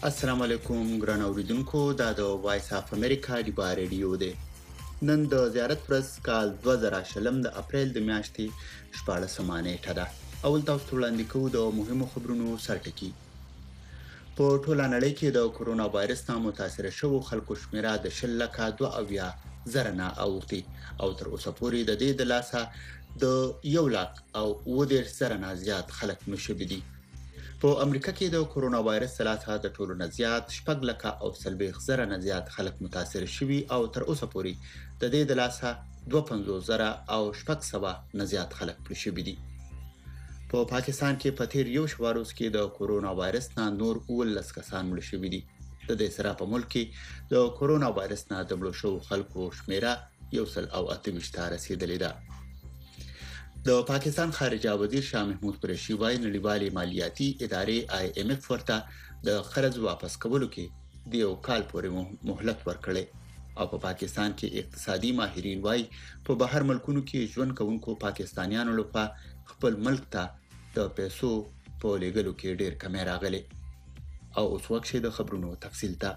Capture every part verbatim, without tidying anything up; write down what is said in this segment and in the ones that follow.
السلام علیکم ګران اوریدونکو دا د وایس اف امریکا دی با ریډیو دی نن د زیارت ورځ کال دوه زره شلم د اپریل د میاشتې شپاړسمه نیټه ده اول تاسو ته وړاندې کوو د مهمو خبرونو سرټکي په ټوله نړۍ کې د کورونا وایرس نه متاثر شوو خلکو شمیره د شل لکه دوه اویا زره نه اوښتي او تر اوسه پورې د دې د لاسه د یو لاک او اووه دېرش زره نه زیات خلک مړه شوي دي په امریکا کې د کورونا وایرس ثلاثه د ټولو نه زیات شپږ لکه او څلوېښت زره نه زیات خلک متاثر شوي او تر اوسه پورې د دې د لاسه دوه پنځوس زره او شپږ سوه نه زیات خلک مړه شوي دي په پاکستان کې په تیر یو شواروز کې د کورونا وایرس نه نور اوولس کسان مړه شوي دي د دې سره په ملک کې د کورونا وایرس نه د مړو شوو خلکو شمیره یو سل او اته ویشت ته رسیدلې ده د پاکستان خارجه وزیر شاه محمود قریشي وايي نړیوالې مالیاتي ادارې آی ایم اف ورته د قرض واپس کولو کې د یو کال پورې مهلت ورکړي او په پاکستان کې اقتصادي ماهرین وايي په بهر ملکونو کې ژوند کوونکو پاکستانیانو لپاره خپل ملک ته د پیسو په لګلو کې ډېر کمی راغلي او اوس وخت د خبرونو تفصیل ته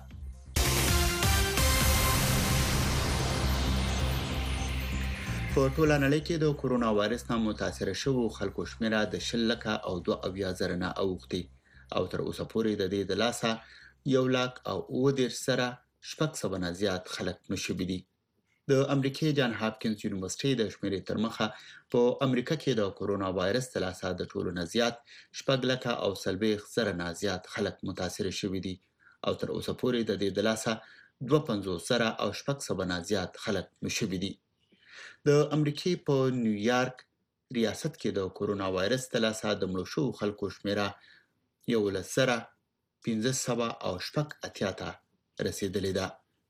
په ټوله نړۍ کې د کورونا وایرس نه متاثر شوو خلکو شمیره د شل لکه او دوه اویا زره نه اوښتي او تر اوسه پورې د دې د لاسه یو لاک او اووه دېرش زره شپږ سوه نه زیات خلک مړه شوي دي د امریکای جان هاپکینز یونیورسيټي د شمیرې تر مخه په امریکا کې د کورونا وایرس د لاسه د ټولو نه زیات شپږ لکه او څلوېښت زره نه زیات خلک متاثر شوي دي او تر اوسه پورې د دې د لاسه دوه پنځوس زره او شپږ سوه نه زیات خلک مړه شوي دي د امریکای په نیویارک ریاست کې د کورونا وایرس د لاسه د مړو شوو خلکو شمیره یولس زره پنځه سوه او شپږ اتیا ته رسیدلې ده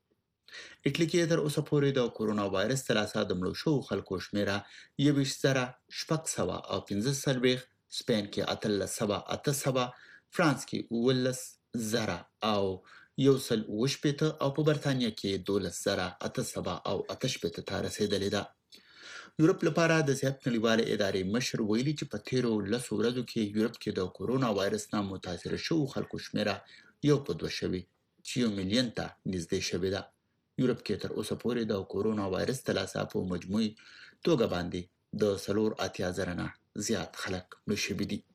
اټلی کې تر اوسه پورې د کورونا وایرس د لاسه د مړو شوو خلکو شمیره یوویشت زره شپږ سوه او پنځه څلوېښت سپین کې اتلس سوه اته سوه فرانس کې اوولس زره او یو سل اوه شپېته او په برتانیا کې دولس زره اته سوه او اته شپېته ته رسیدلې ده یورپ لپاره د صحت نړیوالې ادارې مشر ویلي چې په تیرو لسو ورځو کې یورپ کې د کورونا وایرس نه متاثر شوو خلکو شمیره یو په دوه شوې چې یو میلیون ته نږدې شوې ده یورپ کې تر اوسه پورې د کورونا وایرس د لاسه په مجموعي توګه باندې د څلور اتیا زره نه زیات خلک مړه شوي دي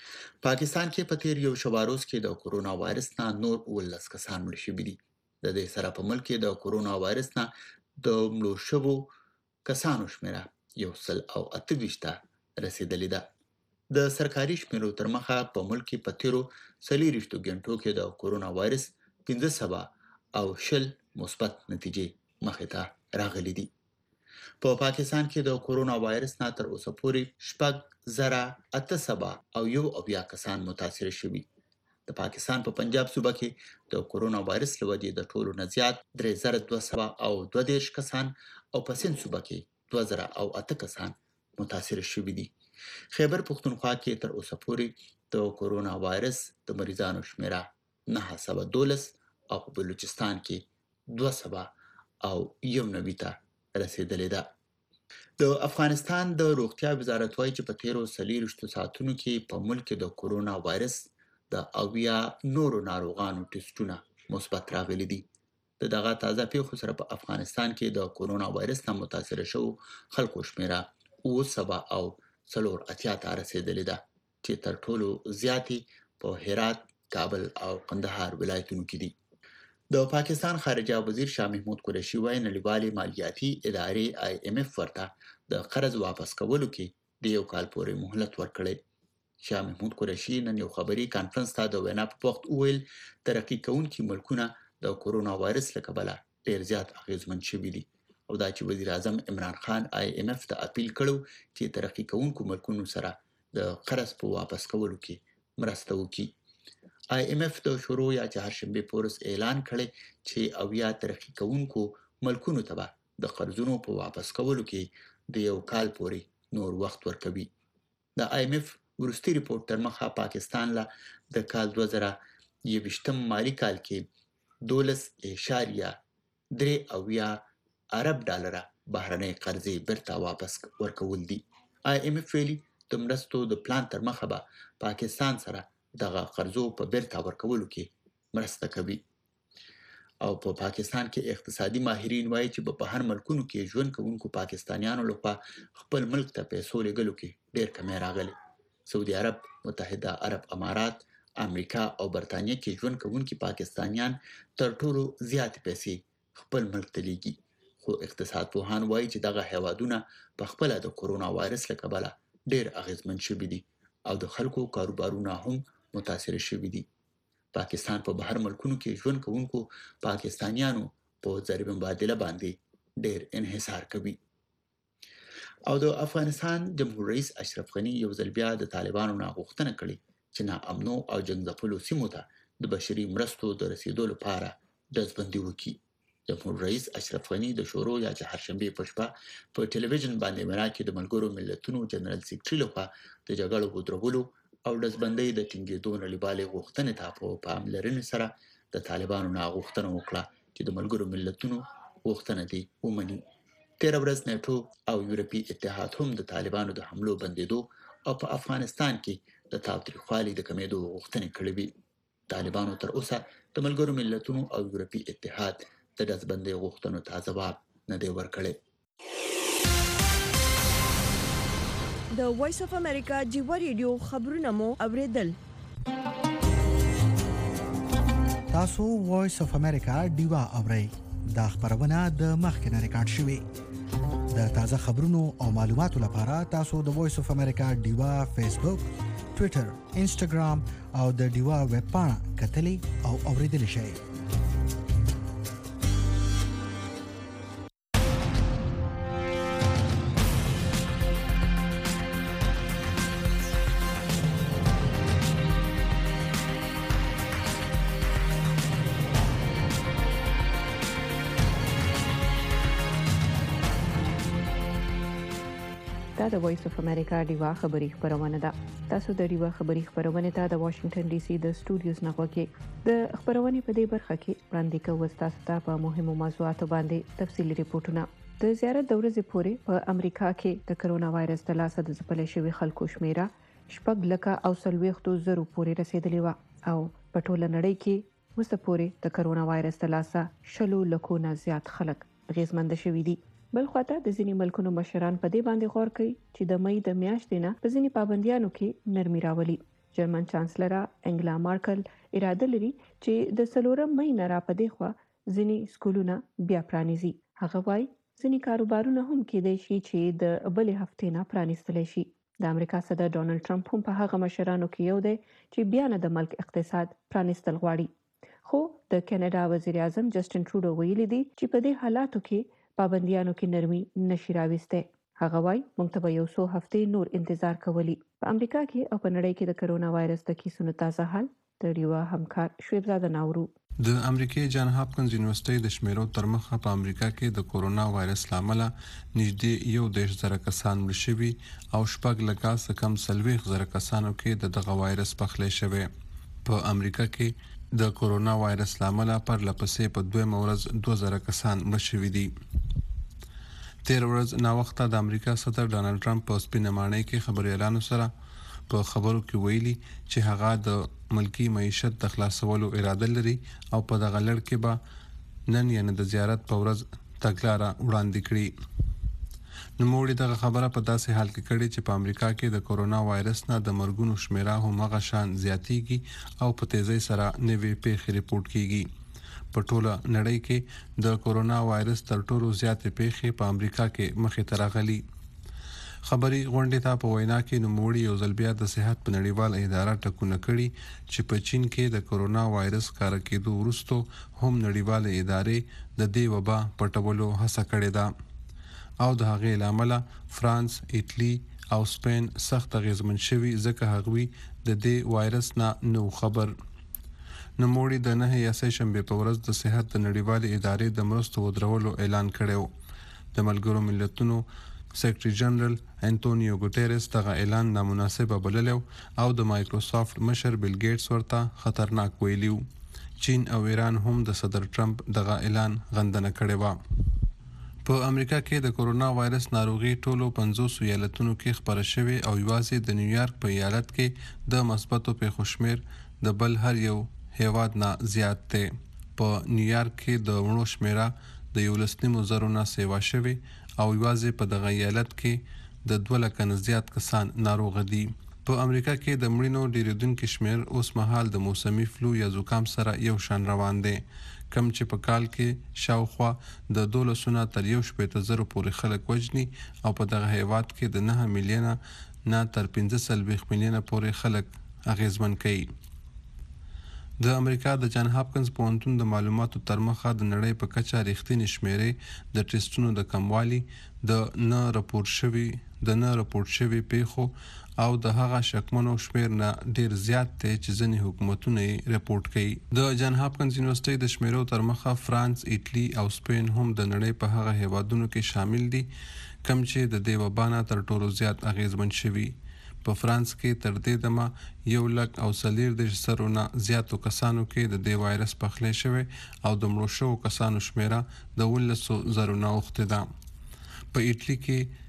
پاکستان کې په تیر یو شواروز کې د کورونا وایرس نه نور اوولس کسان مړه شوي دي د دې سره په ملک کې د کورونا وایرس نه د مړو شوو کسانو شمیره یو سل او اته ویشت ته رسیدلې ده د سرکاري شمیرو تر مخه په ملک کې په تیرو څلېرویشتو غنټو کې د کورونا وایرس پنځه سوه او شل مثبت نتیجې مخې ته راغلي دي په پاکستان کې د کورونا وایرس نه تر اوسه پورې شپږ زره اته سوه او یو اویا کسان متاثر شوي د پاکستان په پنجاب صوبه کې د کورونا وایرس له وجې د ټولو نه زیات درې زره دوه سوه او دوه دېرش کسان او په سند صوبه کې دوه زره او اته کسان متاثر شوي دي خیبر پښتونخوا کې تر اوسه پورې د کورونا وایرس د مریضانو شمیره نهه سوه دولس او په بلوچستان کې دوه سوه او یو نوي ته رسیدلې ده د افغانستان د روغتیا وزارت وایي چې په تیرو څلېرویشتو ساعتونو کې په ملک کې د کورونا وایرس د اویا نورو ناروغانو ټسټونه مثبت راغلي دي د دغه تازه پیښو سره په افغانستان کې د کورونا وایرس نه متاثر شوو خلکو شمیره اووه سوه او څلور اتیا ته رسیدلې ده چې تر ټولو زیاتې په هرات کابل او قندهار ولایتونو کې دي د پاکستان خارجه وزیر شاه محمود قریشي وايي نړیوالې مالیاتي ادارې آی ایم اف ورته د قرض واپس کولو کې د یو کال پورې مهلت ورکړی شاه محمود قریشي نن یو خبري کانفرنس ته د وینا په وخت وویل ترقي کوونکي ملکونه د کورونا وایرس له کبله ډېر زیات اغېزمن شوي دي او دا چې وزیر اعظم عمران خان آی ایم اف ته اپیل کړو چې ترقي کوونکو ملکونو سره د قرض په واپس کولو کې مرسته وکړي آی ایم اف د شروع یا چهارشنبې په ورځ اعلان کړی چې اویا ترقي کوونکو ملکونو ته به د قرضونو په واپس کولو کې د یو کال پورې نور وخت ورکوي د آی ایم اف وروستي ریپورت تر مخه پاکستان له د کال دوه زره یوویشتم مالي کال کې دولس اعشاریه درې اویا ارب ډالره بهرنۍ قرضې بیرته واپس ورکول دي آی ایم اف ویلي د مرستو د پلان تر مخه به پاکستان سره دغه قرضو په بیرته ورکولو کې مرسته کوي. او په پا پاکستان کې اقتصادي ماهرین وایي چې په بهر ملکونو کې ژوند کوونکو پاکستانیانو لخوا خپل ملک ته پیسو لېږلو کې ډېر کمی راغلی. سعودي عرب، متحده عرب امارات، امریکا او برتانیې کې ژوند کوونکي پاکستانیان تر ټولو زیاتې پیسې خپل ملک ته لیږي. خو اقتصاد پوهان وایي چې دغه هیوادونه په خپله د کرونا وایرس له کبله ډېر اغېزمن شوي دي او د خلکو کاروبارونه هم متاثر شوي دي. پاکستان په بهر ملکونو کې ژوند کوونکو پاکستانیانو په ضریب مبادله باندې ډېر انحصار کوي. او د افغانستان جمهور رئیس اشرف غني یو ځل بیا د طالبانو نه غوښتنه کړې چې ناامنو او جنګ ځپلو سیمو ته د بشري مرستو د رسیدو لپاره ډزبندي وکړي. جمهور رئیس اشرف غني د شورو یا چهارشنبې په شپه په ټلویزیون باندې وینا کې د ملګرو ملتونو جنرال سیکرټري لخوا د جګړو ودرولو او ډزبندۍ د ټینګېدو نړیوالې غوښتنې ته په پاملرنې سره د طالبانو نه غوښتنه وکړه چې د ملګرو ملتونو غوښتنه دې ومني. تېره ورځ نیټو او یورپي اتحاد هم د طالبانو د حملو بندېدو او په افغانستان کې د تاوتریخوالي د کمېدو غوښتنې کړې وي. طالبانو تر اوسه د ملګرو ملتونو او یورپي اتحاد د ډزبندۍ غوښتنو ته ځواب نه دی ورکړی. د وایس اف امریکا جیوا ریډیو خبرونه مو اوریدل. تاسو وایس اف امریکا ډیوا اورئ. دا خبرونه د مخکنه ریکارډ شوې. د تازه خبرونو او معلوماتو لپاره تاسو د وایس اف امریکا ډیوا فیسبوک، ټوئیټر، انسټاګرام او د ډیوا ویب پاڼه کتلی او اوریدل شئ. دا د وایس اف امریکا ډیوا خبری خبرونه ده. تاسو د ډیوا خبری خبرونه ته د واشنگټن ډي سي د سټوډیوز نه غوږی. د خبرونه په دې برخه کې وړاندې کوو تاسو ته په مهمو موضوعاتو باندې تفصیلي ریپورتونه. د زیارت د ورځې پورې په امریکا کې د کرونا وایرس د لاسه د ځپلې شوی خلکو شمیره شپږ لکه او څلوېښت زره پورې رسیدلې و او په ټوله نړۍ کې وسه پورې د کرونا وایرس د لاسه شلو لکو نه زیات خلک غیزمند شوي دي. بل خواته د ځینې ملکونو مشران په دې باندې غور کوي چې د مې د میاشتې نه په ځینې پابندیانو کې نرمي راولي. جرمن چانسلره انګلا مارکل اراده لري چې د څلورم مې نه را پدې خوا ځینې سکولونه بیا پرانیزي. هغه وايي ځینې کاروبارونه هم کېدای شي چې د بلې هفتې نه پرانیستلی شي. د امریکا صدر ډونالد ټرمپ هم په هغه مشرانو کې یو دی چې بیا نه د ملک اقتصاد پرانیستل غواړي. خو د کینیډا وزیر اعظم جسټین ټروډو ویلي دی چې په دې حالاتو کې پابندیانو کې نرمي نشي راوسته. هغه وايي موږ ته یو څو هفتې نور انتظار کولی. په امریکا کې او په نړۍ کې د کرونا وایرس د کیسونو تازه حال د ډیوا همکار شعیب زاده ناورو. د امریکای جان هاپکینز یونیورسيټي د شمیرو تر مخه په امریکا کې د کرونا وایرس لامل نږدې یو دیش زره کسان مړ شوي او شپږ لکه څخه کم څلوېښت زره کسانو کې د دغه وایرس پخلی شوی. په امریکا کې د کرونا وایرس لامل پر لپسې په دوه ورځ دوه زره کسان مړ شوي دي. تیر ورځ نا وخته د امریکا صدر ډونالد ټرمپ په سپینمانۍ کې خبريالانو سره په خبرو کې ویلي چې هغه د ملکی معیشت د خلاصولو اراده لري او په دغه لړ کې به نن یعنی د زیارت په ورځ تګلاره وړاندې کړي. نو موږ دغه خبره په داسې حال کې کړي چې په امریکا کې د کرونا وایرس نه د مرګونو شمیره هم هغه شان زیاتېږي او په تیزی سره نوې پیښې ریپورت کیږي. په ټوله نړۍ کې د کرونا وایرس تر ټولو زیاتې پیښې په امریکا کې مخې ته راغلي. خبري غونډې ته په وینا کې نوموړي یو ځل بیا د صحت په نړیواله اداره ټکونه کړي چې په چین کې د کرونا وایرس کار کېدو وروسته هم نړیواله ادارې د دې وبا پټولو هڅه کړې ده او د هغې لامل فرانس، ایټلی او سپین سخت غیزمن شوي ځکه هغوی د دې وایرس نه نو خبر. نوموړي د نه یا سه شنبه په ورځ د صحت د نړیوالې ادارې د مرستو ودرولو اعلان کړو. د ملګرو ملتونو سیکرټري جنرال انټونیو ګوټيرس دغه اعلان نامناسب بللی او د مایکروسافت مشر بیل ګیټس ورته خطرناک ویلیو. چین او ایران هم د صدر ټرمپ دغه اعلان غندنه کړې و. په امریکا کې د کرونا وایرس ناروغي ټولو پنځوس ایالتونو کې خبره شوې او یوازې د نیویارک په ایالت کې د مثبتو پیښو شمیر د بل هر یو هیواد نه زیات دی. په نیویارک کې د مړو شمیره د یو لسنیمو زرو نه سیوا شوی او یوازې په دغه ایالت کې د دوه لکه نه زیات کسان ناروغ دي. په امریکا کې د مړینو ډیریدونکو شمیر اوس مهال د موسمي فلو یا زکام سره یو شان روان دی، کم چې په کال کې شاوخوا د دولسونه تر یو شپېته زرو پورې خلک وژني او په دغه هیواد کې د نه میلیونه نه تر پنځه څلوېښت میلیونه پورې خلک اغیزمن کوي. د امریکا د جان هاپکنز پوهنتون د معلوماتو تر مخه د نړۍ په کچه ریښتینې شمیرې د ټیسټونو د کموالي، د نه راپور شوي د نه راپور شوي پیښو او د هغه شکمنو شمیر نه ډیر زیات دی چې ځینې حکومتونه یې راپورټ کوي. د جان هاپکنز یونیورسيټي د شمیرو تر مخه فرانس، ایټالي او سپین هم د نړۍ په هغه هیوادونو کې شامل دي کم چې د دې وبا نه تر ټولو زیات اغیزمن شوي. په فرانس کې تر دې دمه یو لک او څلور دېرش زرو نه زیاتو کسانو کې د دې وایرس پخلی شوی او د مړو شوو کسانو شمیره د اوولسو زرو نه اوښتې ده. په ایټالي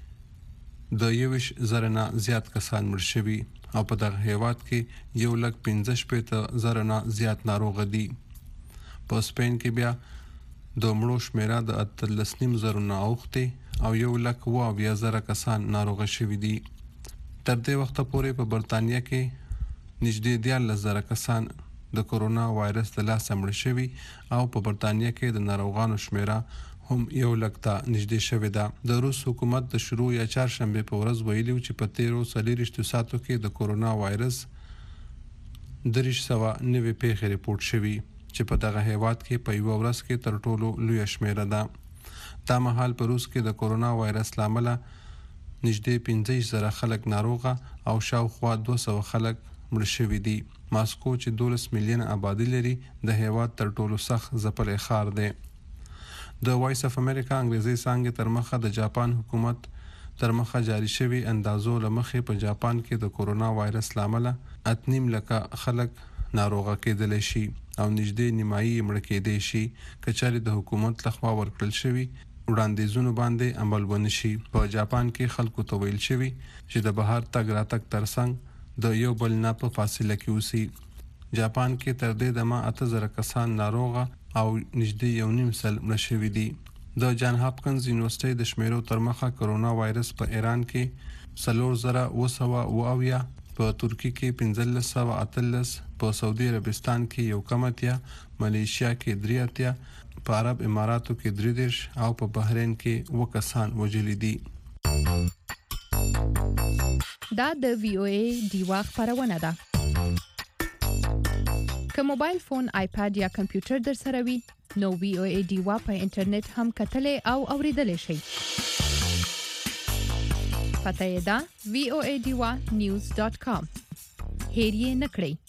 کې د یوویشت زره نه زیات کسان مړ شوي او په دغه هیواد کې یو لک پنځه شپېته زره نه زیات ناروغ دي. په سپین کې بیا د مړو شمیره د اتلس نیم زرو نه اوښتې او یو لک اوه اویا زره کسان ناروغه شوي دي. تر دې وخته پورې په برتانیا کې نږدې دیارلس زره کسان د کورونا وایرس له لاسه مړه شوي او په برتانیا کې د ناروغانو شمیره هم یو لک ته نږدې شوې ده. د روس حکومت د شروع یا چهارشنبې په ورځ ویلي و چې په تیرو څلېرویشتو ساعتو کې د کورونا وایرس دېرش سوه نوي پیښې ریپورټ شوي چې په دغه هیواد کې په یوه ورځ کې تر ټولو لویه شمیره ده. دا مهال په روس کې د کورونا وایرس له امله نږدې پنځه زره خلک ناروغه او شاوخوا دوه سوه خلک مړه شوي دي. ماسکو چې دولس میلیونه آبادي لري د هیواد تر ټولو سخت ځپلی ښار دی. د وایس اف امریکا انګریزي څانګې تر مخه د جاپان حکومت تر مخه جاري شوي اندازو له مخې په جاپان کې د کورونا وایرس له امله اته نیم لکه خلک ناروغه کېدلی شي او نږدې نیمایي یې مړه کېدی شي که چېرې د حکومت لخوا ورکړل شوي وړاندیزونو باندې عمل ونه شي. په جاپان کې خلکو ته ویل شوي چې د بهر تګ راتګ ترڅنګ د یو بل نه په فاصله کې اوسي. جاپان کې تر دې دمه اته زره کسان ناروغه او نږدې یو نیم سل مړه شوي دي. د جان هاپکنز یونیورسيټي د شمیرو تر مخه کورونا وایرس په ایران کې څلور زره اوه سوه اوه اویا، په ترکیه کې پنځلس سوه اتلس، په سعودي عربستان کې یو کم اتیا، ملیشیا کې درې اتیا، په عرب اماراتو کې درې دېرش او په بحرین کې اوه کسان وژلي دي. دا د وی او ای ډیوا خبرونه ده. که موبایل فون، آیپاد یا کمپیوټر در سره وي نو وی او ای ډیوا په انټرنیټ هم کتلې او اوریدلې شي. پته یې ده وی او ای ډیوا نیوز ډاټ کام. هیر یې نه کړئ.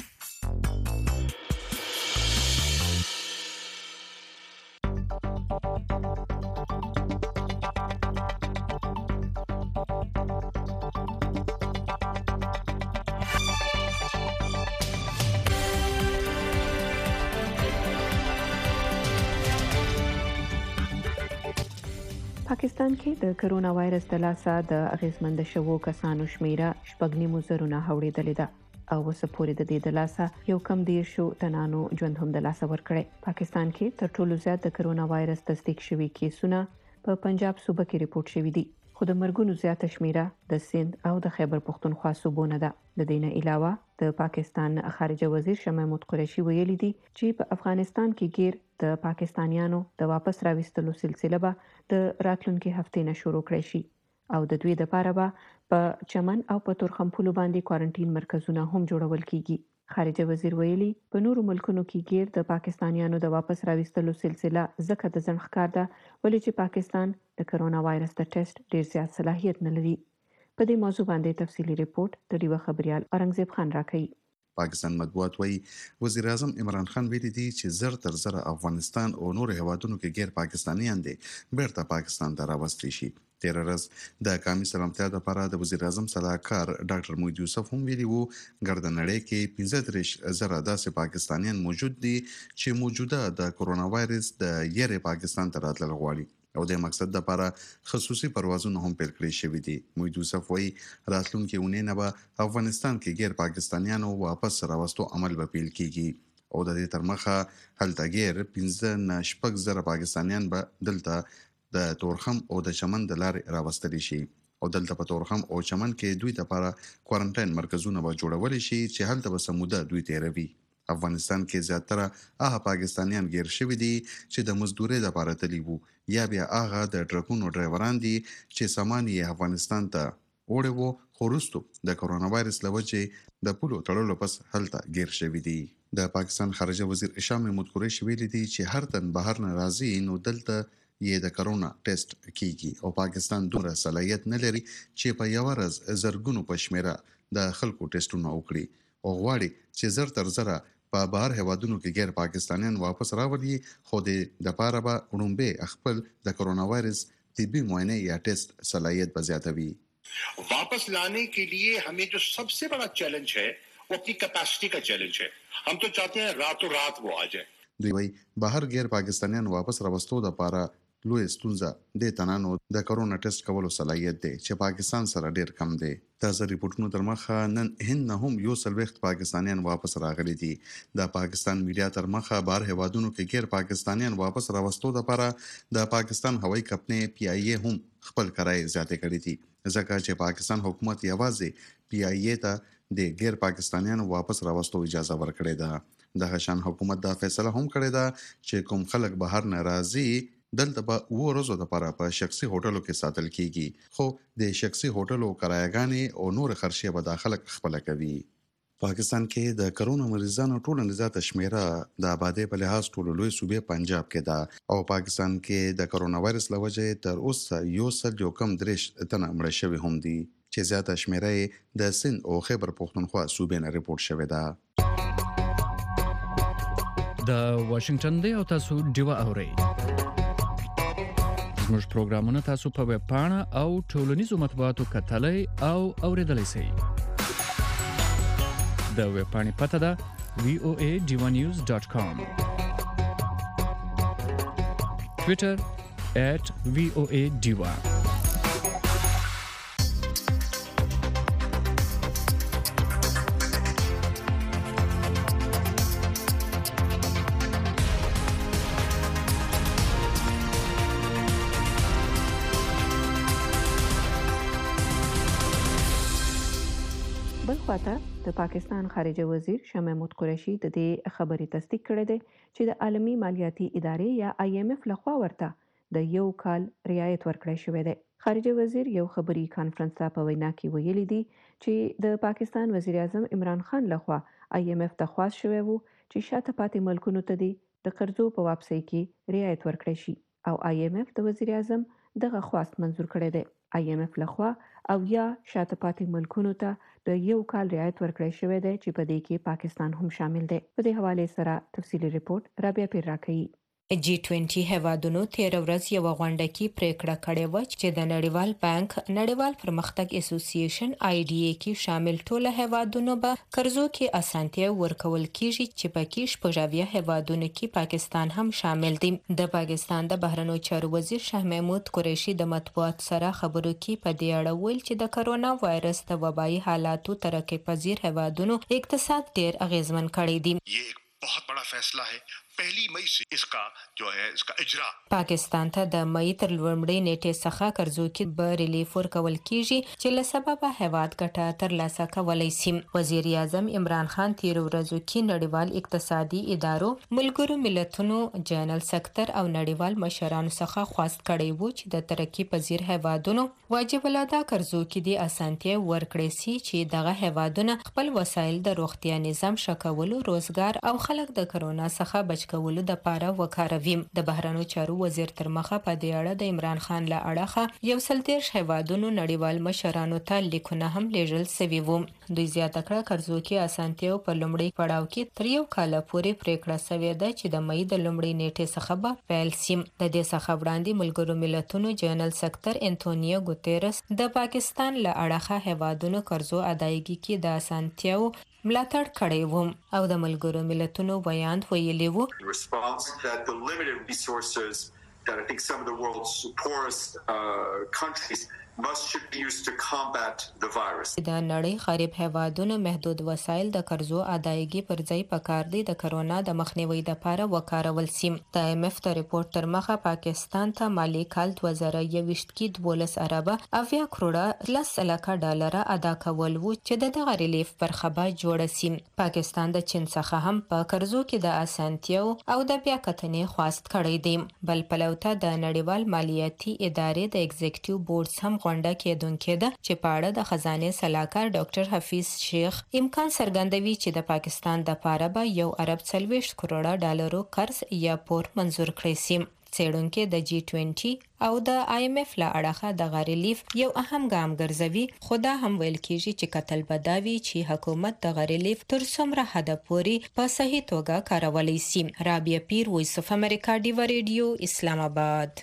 پاکستان کې د کرونا وایرس د لاسه د اغیزمند شوو کسانو شمیره شپږ نیمو زرو نه اوریدلې ده او اوس پورې د دې د لاسه یو کم دیرشو تنانو ژوند هم د لاسه ورکړی. پاکستان کې تر ټولو زیات د کرونا وایرس تصدیق شوي کیسونه په پنجاب صوبه کې ریپورت شوي دي، خو د مرګونو زیاته شمیره د سند او د خیبر پختونخوا صوبو نه ده. د دې نه علاوه د پاکستان خارجه وزیر شاه محمود قریشي ویلي دي چې په افغانستان کې غیر د پاکستانیانو د واپس راوستلو سلسله به د راتلونکي هفتې نه شروع کړي شي او د دوی لپاره به په چمن او په تورخمپلو باندې کوارنټین مرکزونه هم جوړول کیږي. خارجه وزیر ویلي په نورو ملکونو کې غیر د پاکستانیانو د واپس راوستلو سلسله زکه د ځنډ ښکار ده ولې چې پاکستان د کرونا وایرس د ټیسټ ډیر زیات صلاحیت نه لري. په دې موضوع باندې تفصیلی ریپورت د ډیوه خبريال اورنګزیب خان راکړي. پاکستان مطبوعات وایي وزیر اعظم عمران خان ویلي دي چې زر تر زر افغانستان او نور هیوادونو کې غیر پاکستانیان دي بیرته پاکستان ته راوستل شي. تیر ورځ د قومي سلامتیا لپاره د وزیر اعظم صلاحکار ډاکټر موحید یوسف هم ویلي وو ګرد نړۍ کې پنځه دېرش زره داسې پاکستانیان موجود دي چې موجوده د کرونا وایرس د یری پاکستان ته راتلل غواړي او د مقصد لپاره خصوصي پروازونه هم پیل کړی شوي دي. موحید یوسف وایي راتلونکي اونۍ نه به افغانستان کې غیر پاکستانیانو واپس راوستو عمل به پیل کیږي. او د دې تر مخه هلته غیر پنځه نه شپږ زره پاکستانیان به دلته د تورخم او د چمن د لارې راوستل شي او دلته په تورخم او چمن کې دوی لپاره کوارنټاین مرکزونه به جوړول شي چې هلته به سموده دوی تیروي. افغانستان کې زیاتره هغه پاکستانیان غیر شوي دي چې د مزدورۍ لپاره تللي وو یا بیا هغه د ټرکونو ډرایوران دي چې سامان یې افغانستان ته وړي وو خو وروستو د کرونا وایرس له وجې د پولو تړلو پس هلته غیر شوي دي. د پاکستان خارجه وزیر شاه محمود قریشي ویلي دي چې هر تن بهر نه راځي نو دلته یې د کرونا ټیسټ کیږي او پاکستان دومره صلاحیت نه لري چې په یو ورځ زرګونو په شمیره د خلکو ټیسټونه وکړي او غواړي چې زر تر زره په بهر هیوادونو کې غیر پاکستانیان واپس راوړي خو د پاره به وړومبه خپل د کرونا وایرس طبي معاینه یا ټیسټ صلاحیت به زیاتوي. वापस लाने के लिए हमें जो सबसे बड़ा चैलेंज है वो अपनी कैपेसिटी का चैलेंज है. हम तो चाहते हैं रातों रात वो आ जाए. دوی وایي بهر غیر پاکستانیان واپس راوستو د پاره لوی ستونزه د تنانو د کرونا ټیسټ کولو صلاحیت دی چې پاکستان سره ډیر کم دی. تازه ریپورتونو تر مخه نن هند هم یو څلوېښت پاکستانیان واپس راغلي دي. د پاکستان میډیا تر مخه بهر هیوادونو کې غیر پاکستانیان واپس راوستو لپاره د پاکستان هوایي کمپنۍ پی آی ای هم خپل کرای زیاتې کړې دي ځکه چې پاکستان حکومت یوازې پی آی ای ته د غیر پاکستانیان واپس راوستو اجازه ورکړې ده. د هشان حکومت دا فیصله هم کړې ده چې کوم خلک بهر نه راځي دلته به و ورځو لپاره په شخصي هوټلو کې ساتل کیږي خو د شخصي هوټلو کرایه‌ګانې او نور خرچې به د خلک خپل کوي. پاکستان کې د کرونا مریضانو ټولنه زیاته شمیره د آبادی په لحاظ ټولو لوی صوبې پنجاب کې ده او پاکستان کې د کرونا وایرس له وجې تر اوسه یو سل یو کم درې تنه مړه شوي هم دي چې زیاته شمیره د سند او خیبر پختونخوا صوبې نه ریپورت شوې ده. د واشنگټن دی او تاسو ډیوا اورئ. زموږ پروګرامونه تاسو په ویب پاڼه او ټولنیزو مطبوعاتو کتلای او اوریدلای شئ. د ویب پاڼې پته ده وی او ای ډیوا نیوز ډاټ کام. ټویټر ایٹ وی او ای ډیوا. بلخواته د پاکستان خارجه وزیر شاه محمود قریشي د دې خبرې تصدیق کړې ده چې د عالمي مالیاتي ادارې یا آی ایم اف لخوا ورته د یو کال رعایت ورکړی شوی دی. خارجه وزیر یو خبري کانفرنس ته په وینا کې ویلي دي چې د پاکستان وزیر اعظم عمران خان لخوا آی ایم اف ته خواست شوی وو چې شاته پاتې ملکونو ته د قرضو په واپسۍ کې رعایت ورکړي شي او آی ایم اف د وزیر اعظم دغه خواست منزور کړی دی. آی ایم اف لخوا او یا شاته پاتې ملکونو ته د یو کال رعایت ورکړی شوی دی چې په دې کې پاکستان هم شامل دی. په دې حواله سره تفصیلی ریپورت رابعه پیر راکړي. جی بیس هیوادونو تیر ورځ یو غونډه کې پریکړه کړې و چې د نړیوال بانک نړیوال پرمختګ اسوسییشن آی ډی ای کې شامل ټول هیوادونو به قرضو کې اسانتیا ورکول کیږي چې پکې شپږاویا هیوادونو کې پاکستان هم شامل دي. د پاکستان د بهرنیو چارو وزیر شاه محمود قریشي د مطبوعات سره خبرو کې په دې اړه ویل چې د کرونا وایرس د وبایي حالاتو ترقی پذیر هیوادونو اقتصاد ډیر اغیزمن کړی دی. बहुत बड़ा फैसला है. पहली मई से इसका जो है इसका इजरा پاکستان ته د مئی تر لومړۍ نیټې څخه قرضو کې به ریلیف ورکول کیږي چې له سببه هیواد ګټه ترلاسه کولی شي. وزیر اعظم عمران خان تیر ورځو کې نړیوال اقتصادي ادارو، ملګرو ملتونو، جنرال سکتور او نړیوال مشرانو څخه خواست کړی وو چې د ترقی پذیر هیوادونو واجب الادا قرضو کې د اسانتیا ورکړي سي چې دغه هیوادونه خپل وسایل د روغتیا نظام شکولو، روزګار او خلک د کرونا څخه بچ کولو د پاره وکاروي. د بهرنیو چارو وزیر تر مخه په دې اړه د عمران خان له اړخه یو سل دیرش هیوادونو نړیوال مشرانو ته لیکونه هم لیږل سوي وو. دوی زیاته کړه قرضو کې اسانتیاو په لومړي پړاو کې تر یو کال پورې پریکړه سوې ده چې د مئی د لومړۍ نیټې څخه به پیل شي. د دې څخه وړاندې ملګرو ملتونو جنرال سکتور انټونیو ګوتيرس د پاکستان له اړخه هیوادونو قرضو ادایګي کې د اسانتیاو ملاتړ کړی وو او د ملګرو ملتونو بیان ویلی وو. that I think some of the world's poorest uh, countries د نړۍ غریب هیوادونو محدود وسایل د قرضو ادایګي پر ځای پکار دي د کرونا د مخنیوي لپاره وکارول سي. د ایم اف د ریپورت تر مخه پاکستان ته مالی کال دوه زره یوویشت کې دولس اربه اویا کروڑه لس لکه ډالر ادا کول وو چې د دغه ریلیف برخه به جوړه سي. پاکستان د چین څخه هم په قرضو کې د اسانتیاو او د بیا کتنې خواست کړی دی. بل پلوته د نړیوال مالیاتي ادارې د ایگزیکټیو بورډ هم غونډه کېدونکې ده چې په اړه د خزانه سلاکار ډاکټر حفیظ شیخ امکان څرګندوي چې د پاکستان د پاره به یو ارب څلوېښت کروڑه ډالرو قرض یا پور منزور کړی سي. څېړونکو د جی بیس او د آی ایم اف له اړخه د ریلیف یو اهم ګام ګرځوي، خو دا هم ویل کېږي چې کتل بداوي چې حکومت د ریلیف تر څومره حد پورې په صحیح توګه کارولی سي. رابعه پیر، وایس اف امریکا، ډیوا ریډیو، اسلام آباد.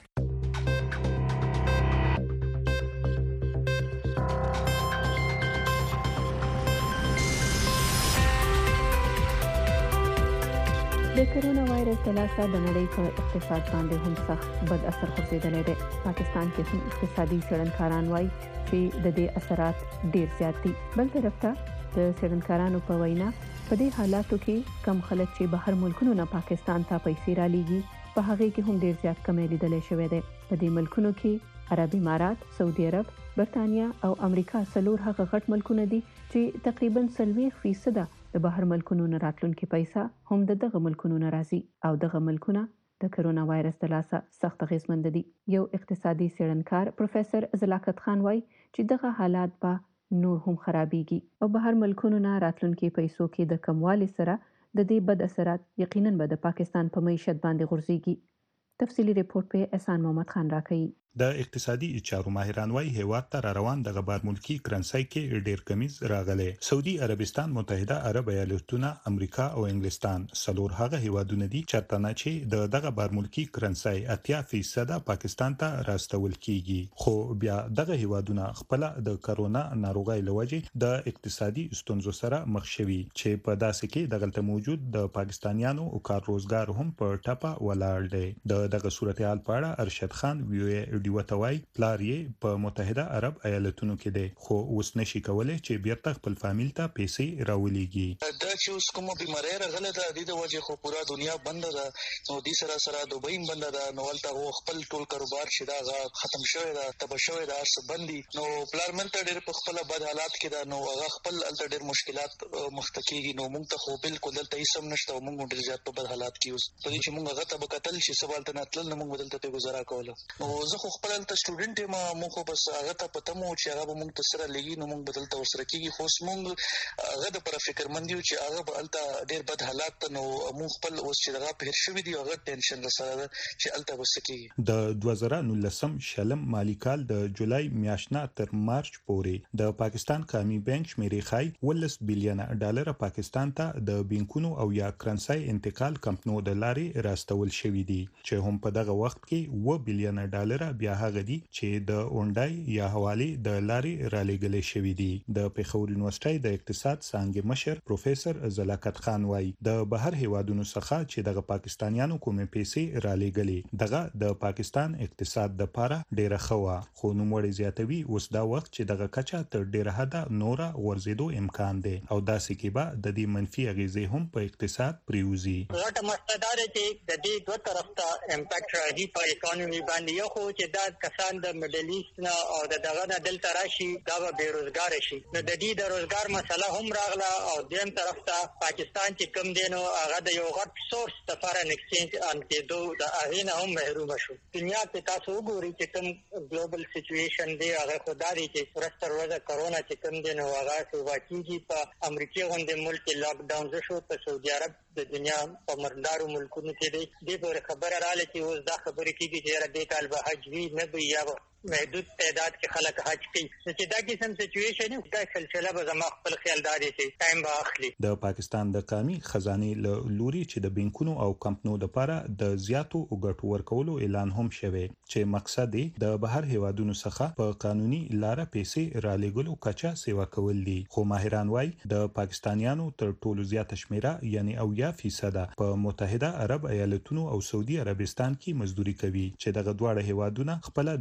د کرونا وایرس د لاسه د نړۍ په اقتصاد باندې هم سخت بد اثر غورځېدلی دی. پاکستان کې هم اقتصادي څېړنکاران وایي چې د دې اثرات ډیر زیات دي. بل طرف ته د څېړنکارانو په وینا په دې حالاتو کې کم خلک چې بهر ملکونو نه پاکستان ته پیسې رالیږي په هغه کې هم ډیر زیات کمی لیدل شوی دی. په دې ملکونو کې عرب امارات، سعودي عرب، برتانیا او امریکا څلور هغه غټ ملکونه دي چې تقریبا څلوېښت فیصده د بهر ملکونو نه راتلونکي پیسې هم د دغه ملکونو نه راځي او دغه ملکونه د کرونا وایرس د لاسه سخت اغیزمند دي. یو اقتصادي څېړنکار پروفیسور زلاکت خان وایي چې دغه حالات به نور هم خرابېږي او بهر ملکونو نه راتلونکي پیسو کې د کموالي سره د دې بد اثرات یقینا به د پاکستان په معیشت باندې غورځيږي. تفصیلی ریپورت په احسان محمد خان راکړي. د اقتصادي چارو ماهران وايي هیواد ته روان د غبار ملکی کرنسي کې ډیر کمیز راغله. سعودي عربستان، متحده عرب ایالتونه، امریکا او انګلستان څلور هغه هیوادونه دي چې تنه چې د دغه غبار ملکی کرنسي اتیا فیصد پاکستان ته راستول کیږي. خو بیا دغه هیوادونه خپل د کرونا ناروغي لوجې د اقتصادي ستونزو سره مخ شوي چې په داسې کې دغلته موجود د پاکستانیانو او کار روزګار هم په ټاپه ولاړ دی. د دغه صورتحال په اړه ارشد خان ویو دیوتوي پلار یې په متحده عرب ایالتونو کې دی، خو اوس نشي کولای چې بیرته خپل فامیل ته پیسې راولېږي. دا چې اوس کومه بیماری راغله ده د دې وجه خو پورا دنیا بند ده، نو د سره سره دوبۍ بند ده، نو ولته خپل ټول کاروبار شي دا ختم شوی ده، تبه شوی ده، ارس بندي. نو پلار منته ډېر په خپل بد حالات کې ده، نو هغه خپل الته ډېر مشکلات مختکیږي. نو موږ ته خو بالکل دلته هیڅ هم نشته، موږ ډېر زیات په بد حالات کې اوس په دې چې موږ هغه ته وکتل چې سوال ته نتل نو موږ دلته ته گزاره کوله. نو زه خو خپل ته سټوډنټ ما مو خو بس هغه ته پته مو چې هغه موږ ته سره لګي، نو موږ بدل ته ورسره کیږي. خو موږ هغه د پر فکر مند یو چې هغه به الته ډیر بد حالات، نو موږ خپل اوس چې هغه په هر شوی دی هغه ټینشن سره چې الته وسکیږي. د دوه زره نولسم شلم مالی کال د جولای میاشتنا تر مارچ پورې د پاکستان قومي بانک شمیرې خای ولس بلین ډالر پاکستان ته د بانکونو او یا کرنسي انتقال کمپنو د لارې راستول شوی دی، چې هم په دغه وخت کې و بلین ډالر بیا هغه دي چې د اونډای یا حواله د لارې را لګلې شوې دي. د پیښور یونیورسيټي د اقتصاد څانګې مشر پروفیسور زلاکت خان وایي د بهر هیوادونو څخه چې د پاکستانیانو کومې پیسې را لګلې دغه د پاکستان اقتصاد د لپاره ډیره خوا، خو نوموړي زیاتوي اوس دا وخت چې دغه کچه تر ډیره حد نوره ورزيدو امکان دی او داسې کې به د دې منفي اغیزې هم په اقتصاد پریوزي. غټه مستدار چې د دې دوه طرف ته امپیکټ راځي په اکانومي باندې، یو خو چې دا کسان د میډل ایست نه او د دغه نه دلته راشي دا به بیروزګار شي، نو د دې د روزګار مسله هم راغله. او دیم طرف ته پاکستان چې کم دی نو هغه د یو غټ سورس د فارن ایکسچینج ان کېدو د هغې نه هم محروم شو. دنیا کې تاسو وګورئ چې کوم ګلوبل سچویشن دی هغه خو دا دی چې ورځ تر ورځه کرونا چې کم دی نو هغه سیوا کېږي. په امریکا غوندې ملک کې لاک ډاون شو، په سعودي عرب د دنیا په مردارو ملکونو کې دی. دې پورې خبره رااله چې اوس دا خبرې کېږي چې دې کال به حج وي نه وي یا محدود تعداد کې خلک حج کوي. چې دا قسم سچویشن یو دا سلسله به زما خپل خیال داري چې ټایم به اخلي. د پاکستان د قومي خزانه له لوري چې د بانکونو او کمپنو لپاره د زیاتو وګټو ورکولو اعلان هم شوی چې مقصد یې د بهر هیوادونو څخه په قانوني لار پیسې را لګولو کچا سیوا کول دي. خو ماهران وايي د پاکستانیانو تر ټولو زیاته شمیره یعنی اویا فیصد په متحده عرب ایالتونو او سعودي عربستان کې مزدوري کوي، چې دغه دواړه هیوادونه خپل د کرونا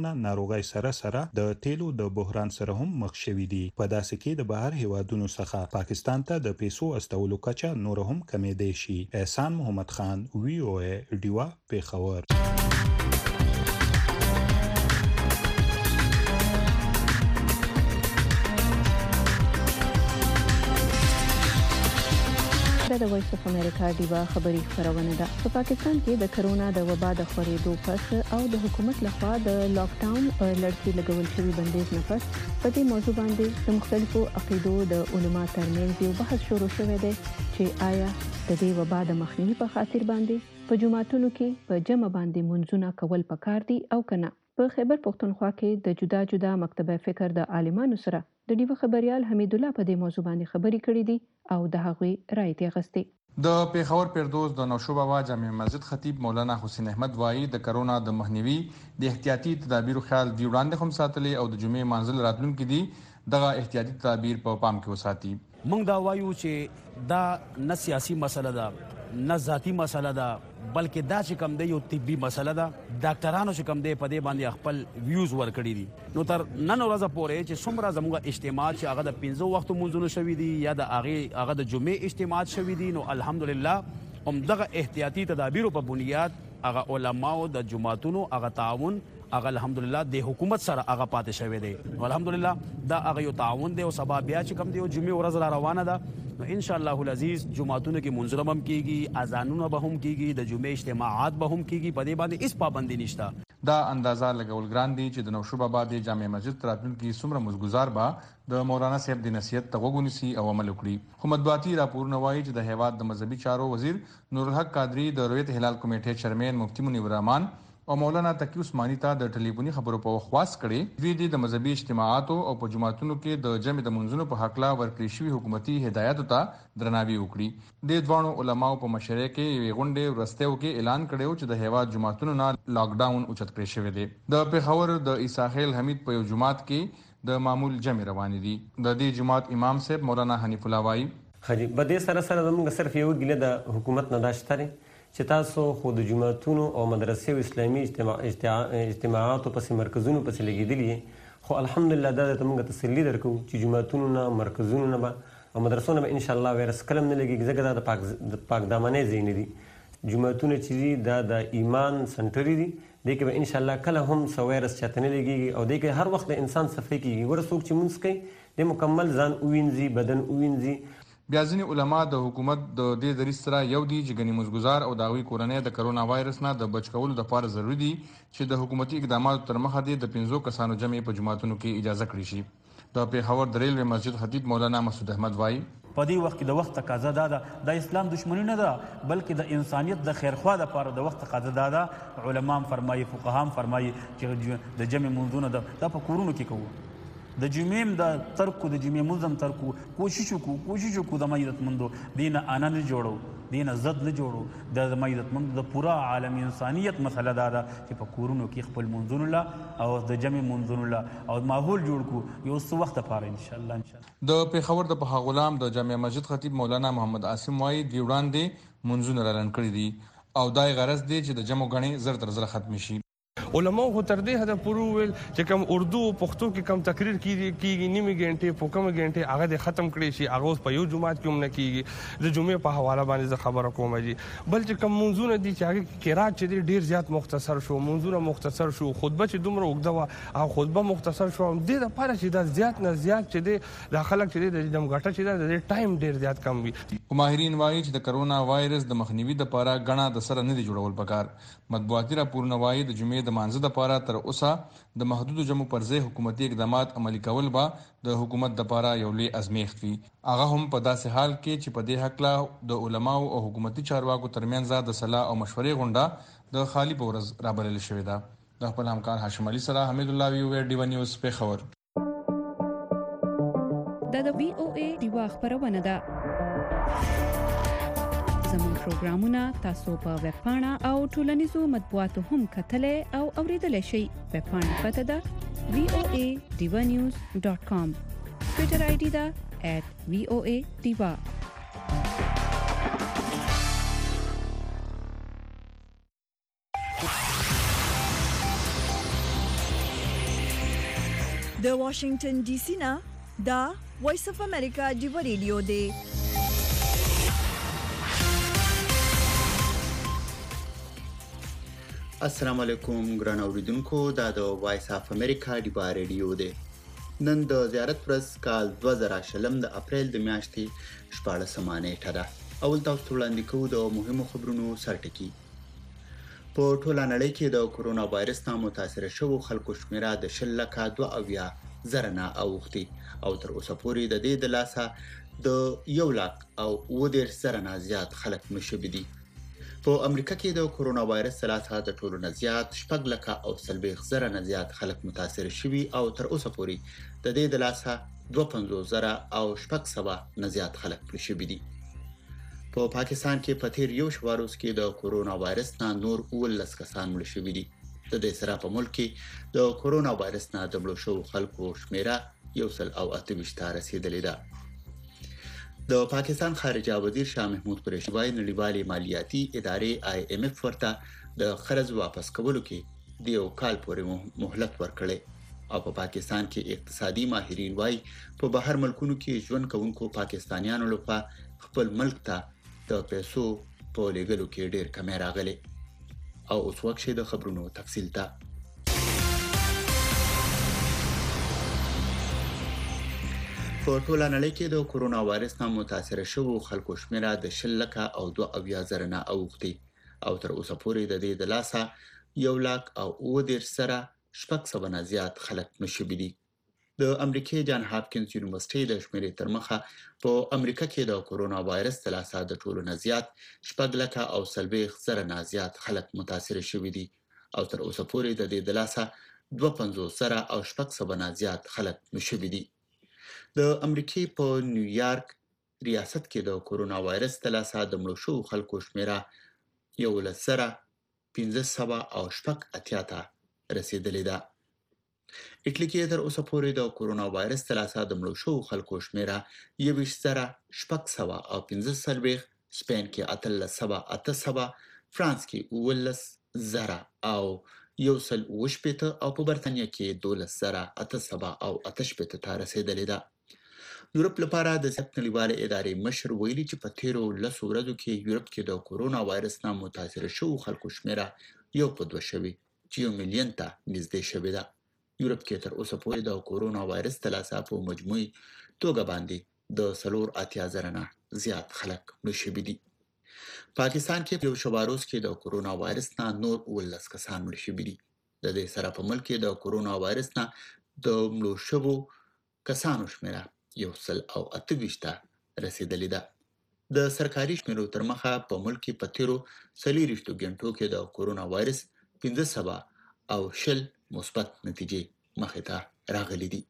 کرونا ناروغي سره سره د تیلو د بحران سره هم مخ شوي دي. په داسې کې د بهر هیوادونو څخه پاکستان ته د پیسو استولو کچه نور هم کمېدای شي. احسان محمد خان، وی او ای ډیوا، پیښور. د وایس اف امریکا ډیوا خبری خبرونه ده. په پاکستان کې د کرونا د وبا د خورېدو پس او د حکومت لخوا د لاک ډاون لړۍ لګول شوی بندیز نه پس په دې موضوع باندې د مختلفو عقیدو د علما ترمنځ یو بحث شروع شوی دی چې آیا د دې وبا د مخنیوي په خاطر باندې په جمعاتونو کې په جمع باندې منځونه کول پکار دي او کنه. په خیبر پختونخوا کې د جدا جدا مکتبه فکر د عالمانو سره د ډیو خبريال حمید الله په دې موضوع باندې خبرې کړې دي او د هغوی رائے یې غوښتي. د پیښور پیردوس د نوشو بابا جامع مسجد خطیب مولانا حسین احمد وایي د کرونا د مخنیوي د احتیاطي تدابیرو خیال دی وړاندې هم ساتلې او د جمعې منزل راتلونکو دي دغه احتیاطي تدابیر په پام کې وساتي. موږ دا وایو چې دا نه سیاسي مسله ده نه ذاتی مسله ده بلکې دا چې کوم دی یو طبي مسله ده. ډاکټرانو چې کوم دی په دې باندې خپل ویوز ورکړي دي. نو تر نن ورځې پورې چې څومره زموږ اجتماع چې هغه د پنځو وختو منځونو شوي دي یا د هغه هغه د جمعې اجتماع شوي دي نو الحمدلله هم دغه احتیاطي تدابیرو په بنیاد هغه علماو د جماعتونو هغه تعاون هغه الحمدلله د حکومت سره هغه پاتې شوی دی. الحمدلله دا هغه یو تعاون دی او سبا بیا چې کوم دی جمعې ورځ را روانه ده نو ان شاء الله العزیز جمعتونو کې منځونه هم کیږي، اذانونه به هم کیږي، د جمعې اجتماعات به هم کیږي. په دې باندې هیڅ پابندي نشته. دا اندازه لګول ګران دي چې د نوشو بابا د جامع مسجد راتلونکي څومره مزګزار به د مولانا صاحب د نصیحت ته وګونیسي او عمل وکړي. خو مطبوعاتي راپورونه وایي چې د هیواد د مذهبي چارو وزیر نور الحق قادری د رویت هلال کمیټې چیرمن مفتی منیر الرحمن او مولانا تقی عثماني ته د ټلیفوني خبرو په خواص کړي دوی د مذهبي اجتماعاتو او په جماعتونو کې د جمع د منځونو په حق لا ورکړي شوی حکومتي هدایت ته درناوی وکړي. د دوانو علماو په مشورې کې یو غونډه ورستیو کې اعلان کړو چې د هیواد جماعتونو نه لاک ډاون اوچت کړی شوی دی. د پیښور د عیساخیل حمید په یو جماعت کې د معمول جمع روان دي. د دې جماعت امام صاحب مولانا حنیف الله وایي خجی بده سره سره زموږ صرف یو ګله د حکومت نه داشتري چې تاسو خو د جماعتونو او مدرسې او اسلامي اجتماع اجتماعاتو پسې مرکزونو پسې لګېدلي خو الحمدلله دا ته موږ تسلی درکو چې جماعتونو نه مرکزونو نه او مدرسو نه ان شاء الله وایرس کلم نه لګي ځکه دا د پاک د پاک دامنې ځای نه دي. جماعتونه چې دا د ایمان سنټر دي د کې ان شاء الله کله هم سو وایرس چاته نه لګي او د کې هر وخت د انسان صفای کیږي ورسوک چې مونږ کوي د مکمل ځان اوینځي بدن اوینځي. بیا ځینې علما د حکومت د دې دریځ سره یو دي چې ګنې مزګزار او د هغوی کورنۍ د کرونا وایرس نه د بچ کولو دپاره ضروري دي چې د حکومتي اقداماتو تر مخه دې د پنځو کسانو جمع په جماعتونو کې اجازه کړې شي. د پیښور د ریلوې مسجد خطیب مولانا مسعود احمد وایي په دې وخت کې د وخت تقاضا دا ده د اسلام دشمنی نه ده بلکې د انسانیت د خیرخوا دپاره د وخت تقاضا دا ده. علما هم فرمایي، فقها هم فرمایي چې د جمع منځونه دا په کورونو کې کوو. د جمعې د ترکو د جمعې منځم ترکو کوشش وکړو کوشش وکړو د مایدتمندو دینه انا نه جوړو دینه زد نه جوړو د مایدتمندو د پورا عالم انسانیت مسله دا ده چې په کورونو کې خپل منځونه لا او د جمع منځونه لا او ماحول جوړ کو یو څه وخت لپاره ان شاء الله ان شاء الله. د پیښور د په غلام د جامع مسجد خطیب مولانا محمد عاصم وایي دی وړاندې منځونه اعلان کړی دي او دای غرض دی چې د جمع غني زر تر زر ختم شي. علماء خو تر دې حد پورې ویل چې کوم اردو او پښتو کې کوم تقریر کیږي کیږي نیمه غنټه په کومه غنټه هغه د ختم کړي شي هغه اوس په یو جمعات کې هم نه کیږي. د جمعې په حواله باندې زه خبره کوم جی بل چې کوم منځونه دي چې هغه قرات چې ډیر زیات مختصر شو منځونه مختصر شو خطبه چې دومره وګدا وا او خطبه مختصر شو د لپاره چې دا زیات نه زیات چې د خلک چې د جمګټه چې د ټایم ډیر زیات کم وي. ماهرین وایي چې د کرونا وایرس د مخنیوي لپاره غنا د سره نه دی جوړول پکار. مطبوعاتي راپورونه وایي د جمعې د مانځه لپاره تر اوسه د محدودو جمع پر ځای حکومتي اقدامات عملي کول به د حکومت لپاره یو لوی ازمیښت وي. هغه هم په داسې حال کې چې په دې حق لا د علماو او حکومتي چارواکو ترمنځ د صلاح او مشورې غونډه د خالی په ورځ رابلل شوې ده. د خپل همکار هاشم علي سره حمید الله وی ډیو نیوز پیښور. د وی او ای ډیو خبرونه ده. زموږ پروګرامونه تاسو په ویب پاڼه او ټولنیزو مطبوعاتو هم کتلای او اوریدلای شئ. ویب پاڼه پته ده وی او ای ډیو نیوز ډاٹ کام. ټویټر آی ډي ده ایٹ وی او ای ډیو. د واشنگټن ډي سي نه دا وایس اف امریکا ډیو ریډیو دی. السلام علیکم ګران اوریدونکو، دا د وایس اف امریکا ډیو ریډیو دی. نن د زیارت ورځ کال دوه زره شلم د اپریل د میاشتې شپاړسمه نیټه ده. اول تاسو وړاندې کوو د مهمو خبرونو سرټکی. په ټوله نړۍ کې د کورونا وایرس نه متاثر شوو خلکو شمیره د شل لکه دوه اویا زره نه اوښتي او تر اوسه پورې د دې د لاسه د یو لک او اوه دېرش زره نه زیات خلک مړه شوي دي. په امریکا کې د کورونا وایرس لاسه د ټولو نه زیات شپږ لکه او څلوېښت زره نه زیات خلک متاثر شوي او تر اوسه پورې د دې د لاسه دوه پنځوس زره او شپږ سوه نه زیات خلک مړه شوي دي. په پاکستان کې په تیر یو شواروز کې د کورونا وایرس نه نور اوولس کسان مړه شوي دي. د دې سره په ملک کې د کورونا وایرس نه د مړو شوو خلکو شمیره یو سل او اته ویشت ته رسیدلې ده. د پاکستان خارجه وزیر شاه محمود قریشي وايي نړیوالې مالیاتي ادارې آی ایم اف ورته د قرض واپس کولو کې د یو کال پورې مهلت ورکړي او په پاکستان کې اقتصادي ماهرین وايي په بهر ملکونو کې ژوند کوونکو پاکستانیانو لپاره خپل ملک ته د پیسو په لګلو کې ډېر کمی راغلی. او اوس وخت شي د خبرونو تفصیل ته. په ټوله نړۍ کې د کورونا وایرس نه متاثر شوو خلکو شمیره د شل لکه او دوه اویا زره نه اوښتي او تر اوسه پورې د دې د لاسه یو لک او اوه دېرش زره شپږ سوه نه زیات خلک مړه شوي دي. د امریکای جان هاپکینز یونیورسيټي د شمیرې تر مخه په امریکا کې د کورونا وایرس د لاسه د ټولو نه زیات شپږ لکه او څلوېښت زره نه زیات خلک متاثر شوي دي او تر اوسه پورې د دې د لاسه دوه پنځوس زره او شپږ سوه نه زیات خلک مړه شوي دي. د امریکای په نیویارک ریاست کې د کورونا وایرس د لاسه د مړو شوو خلکو شمیره یولس زره پنځه سوه او شپږ اتیا ته رسیدلې ده. اټلی کې تر اوسه پورې د کورونا وایرس د لاسه د مړو شوو خلکو شمیره یوویشت زره شپږ سوه او پنځه څلوېښت، سپین کې اتلس سوه اته سوه، فرانس کې اوولس زره او یو سل اوه شپېته او په برتانیا کې دولس زره اته سوه او اته شپېته ته رسیدلې ده. یورپ لپاره د صحت نړیوالې ادارې مشر ویلي چې په تیرو لسو ورځو کې یورپ کې د کورونا وایرس نه متاثر شوو خلکو شمیره یو په دوه شوي چې یو میلیون ته نږدې شوې ده. یورپ کې تر اوسه پورې د کورونا وایرس د لاسه په مجموعي توګه باندې د څلور اتیا زره نه زیات خلک مړه شوي دي. پاکستان کې په یو شواروز کې د کورونا وایرس نه نور اوولس کسان مړه شوي دي. د دې سره په ملک کې د کورونا وایرس نه د مړو شوو کسانو شمیره یو سل او اته ویشت ته رسیدلې ده. د سرکاري شمیرو تر مخه په ملک کې په تیرو څلېرویشتو غنټو کې د کورونا وایرس پنځه سوه او شل مثبت نتیجې مخې ته راغلي دي.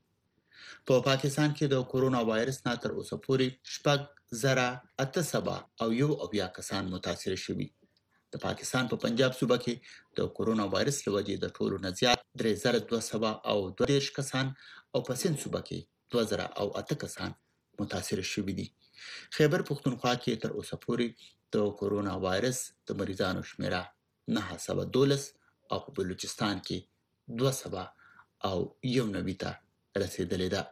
په پاکستان کې د کورونا وایرس نه تر اوسه پورې شپږ زره اته سوه او یو اویا کسان متاثر شوي. د پاکستان په پنجاب صوبه کې د کورونا وایرس له وجې د ټولو نه زیات درې زره دوه سوه او دوه دېرش کسان او په سند صوبه کې دوه زره او اته کسان متاثر شوي دي. خیبر پښتونخوا کې تر اوسه پورې د کورونا وایرس د مریضانو شمیره نهه سوه دولس او په بلوچستان کې دوه سوه او یو نوي ته رسیدلې ده.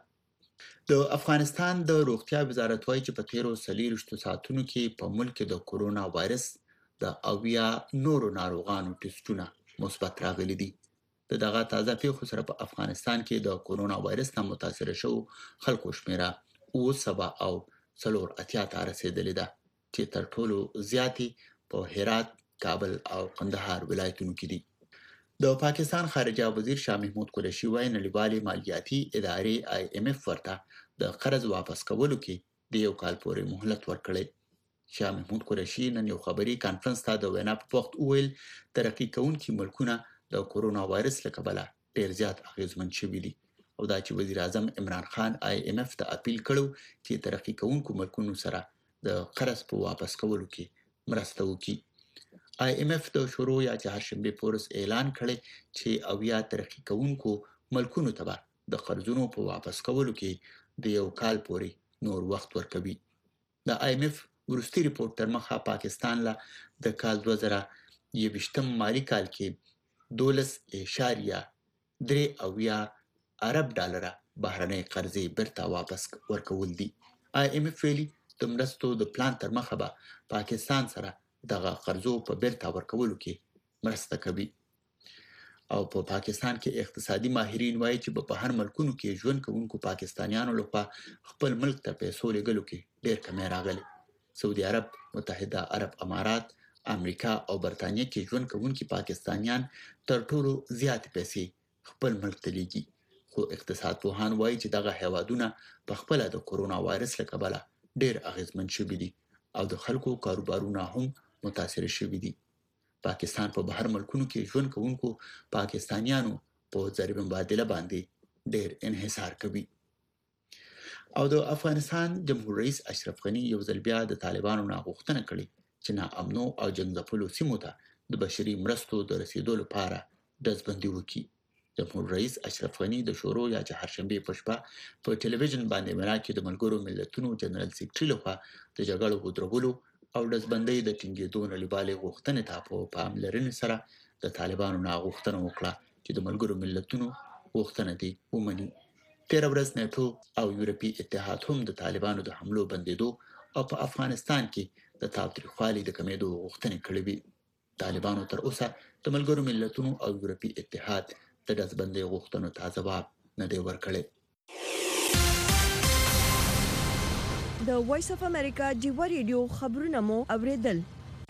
د افغانستان د روغتیا وزارت وایي چې په تیرو څلېرویشتو ساعتونو کې په ملک کې د کورونا وایرس د اویا نورو ناروغانو ټسټونه مثبت راغلي دي. د دغه تازه پیښو سره په افغانستان کې د کورونا وایرس نه متاثر شوو خلکو شمیره اوه سوه او څلور اتیا ته رسیدلې ده چې تر ټولو زیاتې په هرات، کابل او قندهار ولایتونو کې دي. د پاکستان خارجه وزیر شاه محمود قریشي وايي نړیوالې مالیاتي ادارې آی ایم اف ورته د قرض واپس کولو کې د یو کال پورې مهلت ورکړی. شاه محمود قریشي نن یو خبري کانفرنس ته د وینا په وخت وویل ترقي کوونکي ملکونه د کورونا وایرس له کبله ډېر زیات اغېزمن شوي دي او دا چې وزیر اعظم عمران خان آی ایم اف ته اپیل کړو چې ترقي کوونکو ملکونو سره د قرض په واپس کولو کې مرسته وکړي. آی ایم اف د شروع یا چهارشنبه پورس اعلان کړی چې اویا ترقي کوونکو ملکونو ته به د قرضونو په واپس کولو کې د یو کال پورې نور وخت ورکوي. د آی ایم اف وروستي ریپورت تر مخه پاکستان له د کال دوه زره یوویشتم مالی کال کې دولس اعشاریه درې اویا ارب ډالره بهرنۍ قرضې بیرته واپس ورکول دي. آی ایم اف ویلي د مرستو د پلان تر مخه به پاکستان سره دغه قرضو په بیرته ورکولو کې مرسته کوي. او په پا پاکستان کې اقتصادي ماهرین وایي چې په هر ملکونو کې ژوند کوونکو پاکستانیانو لخوا خپل ملک ته پیسو لېږلو کې ډېر کمی راغلی. سعودي عرب، متحده عرب امارات، امریکا او برتانیې کې ژوند کوونکي پاکستانیان تر ټولو زیاتې پیسې خپل ملک ته لیږي. خو اقتصاد پوهان وایي چې دغه هیوادونه په خپله د کورونا وایرس له کبله ډېر اغېزمن شوي دي او د خلکو کاروبارونه هم متاثر شوي دي. پاکستان په بهر ملکونو کې ژوند کوونکو پاکستانیانو په ضریب مبادله باندې ډېر انحصار کوي. او د افغانستان جمهور رئیس اشرف غني یو ځل بیا د طالبانو نه غوښتنه کړې چې ناامنو او جنګ ځپلو سیمو ته د بشري مرستو د رسیدو لپاره ډزبندي وکړي. جمهور رئیس اشرف غني د شورو یا چهارشنبې په شپه په ټلویزیون باندې وینا کې د ملګرو ملتونو جنرال سیکرټري لخوا د جګړو ودرولو او ډزبندۍ د ټینګېدو نړیوالې غوښتنې ته په پاملرنې سره د طالبانو نه غوښتنه وکړه چې د ملګرو ملتونو غوښتنه دې ومني. تېره ورځ نیټو او یورپي اتحاد هم د طالبانو د حملو بندېدو او په افغانستان کې د تاوتریخوالي د کمېدو غوښتنې کړې وي. طالبانو تر اوسه د ملګرو ملتونو او یورپي اتحاد د ډزبندۍ غوښتنو ته ځواب نه دی ورکړی. د وایس اف امریکا جیوا ریډیو خبرونه مو اوریدل.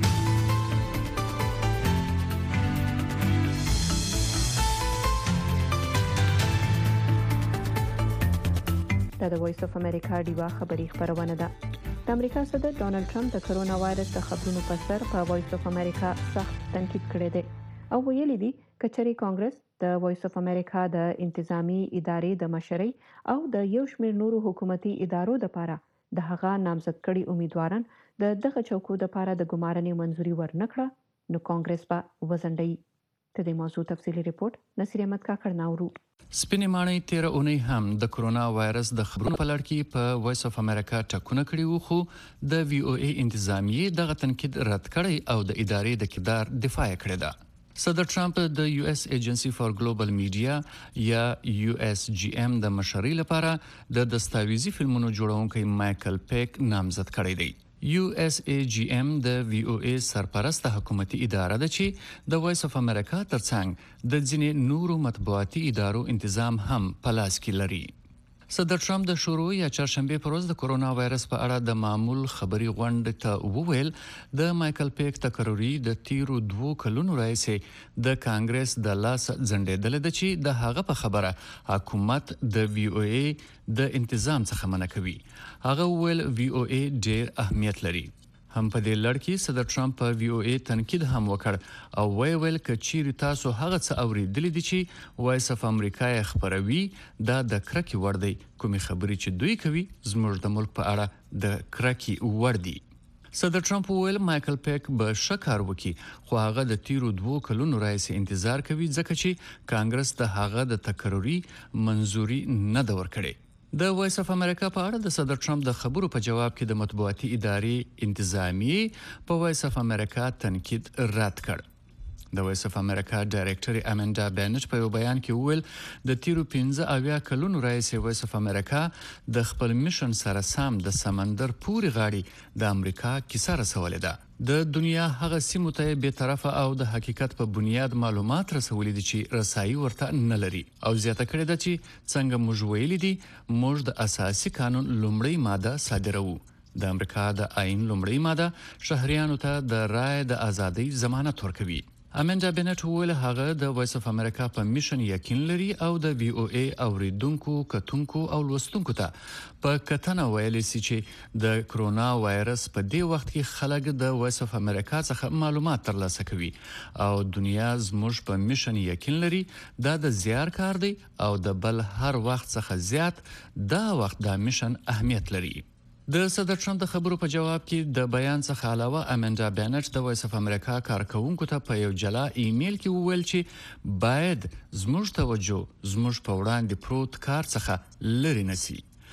دا د وایس اف امریکا ډیوا خبری خبرونه ده. د امریکا صدر ډونالد ټرمپ د کرونا وایرس د خبرونو په سر په وایس اف امریکا سخت تنقید کړی دی او ویلي دي کچري کانګرس د وایس اف امریکا د انتظامی ادارې د مشرۍ او د یو شمېر نورو حکومتي ادارو لپاره د هغه نامزد کړي امیدواران د دغه چوکو لپاره د ګمارنې منځوري ورنکړه نو کانګرس به وزندي. ته د موضوع تفصیلی ریپورت نصیر احمد کاکړ ناورو. سپینې ماڼۍ تیر اونۍ هم د کرونا وایرس د خبرونو په لړ کې په وایس اف امریکا ټکونه کړي وو، خو د وی او ای انتظامیه دغه تنقید رد کړی او د ادارې د کردار دفاع کړې ده. صدر ټرمپ د یو اس ایجنسی فار ګلوبل میډیا یا یو اس جی ام د مشرۍ لپاره د دستاویزي فلمونو جوړونکي مایکل پیک نامزد کړی دی. یو اس ای جی ام د وی او ای سرپرسته حکومتي اداره ده چې د وایس اف امریکا ترڅنګ د ځینې نورو مطبوعاتي ادارو تنظیم هم په لاس کې لري. صدر ټرمپ د شروع یا چهارشنبه پر ورځ د کرونا وایرس په اړه د معمول خبري غونډه ته وویل د مایکل پیک تکروري د تیرو دوو کلونو راځي د کانګرس د لاس ځنډېدل د چې د هغه په خبره حکومت د وی او ای د تنظیم څخه منع کوي. هغه ویل وی او ای ډېر اهمیت لري. هم په دې لړ کې صدر ټرمپ په وی او ای تنقید هم وکړ او وی ویل کچیر تاسو هغه څه اوریدل دي چې وایس اف امریکا خبروي دا د کرکی ور دی کومي خبري چې دوی کوي زموږ د ملک په اړه د کرکی ور دی. صدر ټرمپ ویل مایکل پیک به شکر وکي خو هغه د تیرو دوو کلونو راځي انتظار کوي ځکه چې کانګرس د هغه د تکروري منځوري نه دا ورکړي. د وایس اف امریکا په اړه د صدر ټرمپ د خبرو په جواب کې د مطبوعاتي ادارې انتظامی په وایس اف امریکا تنقید رد کړ. د وایس اف امریکا ډایریکټر اماندا بینچ په یو بیان کې وویل د تیرو پنځه اویا کلونو راځي وایس اف امریکا د خپل میشن سره سم د سمندر پوري غاړي د امریکا کیسه رسولې ده. د دنیا هغه سیمو ته به طرفه او د حقیقت په بنیاد معلومات رسولې دي چې رسایي ورته نه لري او زیاته کړې ده چې څنګه موږ ویلي دي موږ د اساسي قانون لومړی ماده صادروو. د امریکا د آئین لومړی ماده شهريانو ته د رائے د ازادۍ ضمانت ورکوي. اماندا بینټ ویل هغه د وایس اف امریکا په میشن یقین لري او د وی او ای اوریدونکو کتونکو او لوستونکو ته په کتنه ویل سي چې د کرونا وایرس په دې وخت کې خلک د وایس اف امریکا څخه معلومات ترلاسه کوي او دنیا زموږ په میشن یقین لري دا د زیار کار دی او د بل هر وخت څخه زیات دا وخت د میشن اهمیت لري. د صدر ټرمپ د خبرو په جواب کې د بیان څخه علاوه اماندا بینټ د وایس اف امریکا کارکونکو ته په یو جلا ایمیل کې وویل چې باید زموږ توجه زموږ په وړاندې پروت کار څخه لري نسی.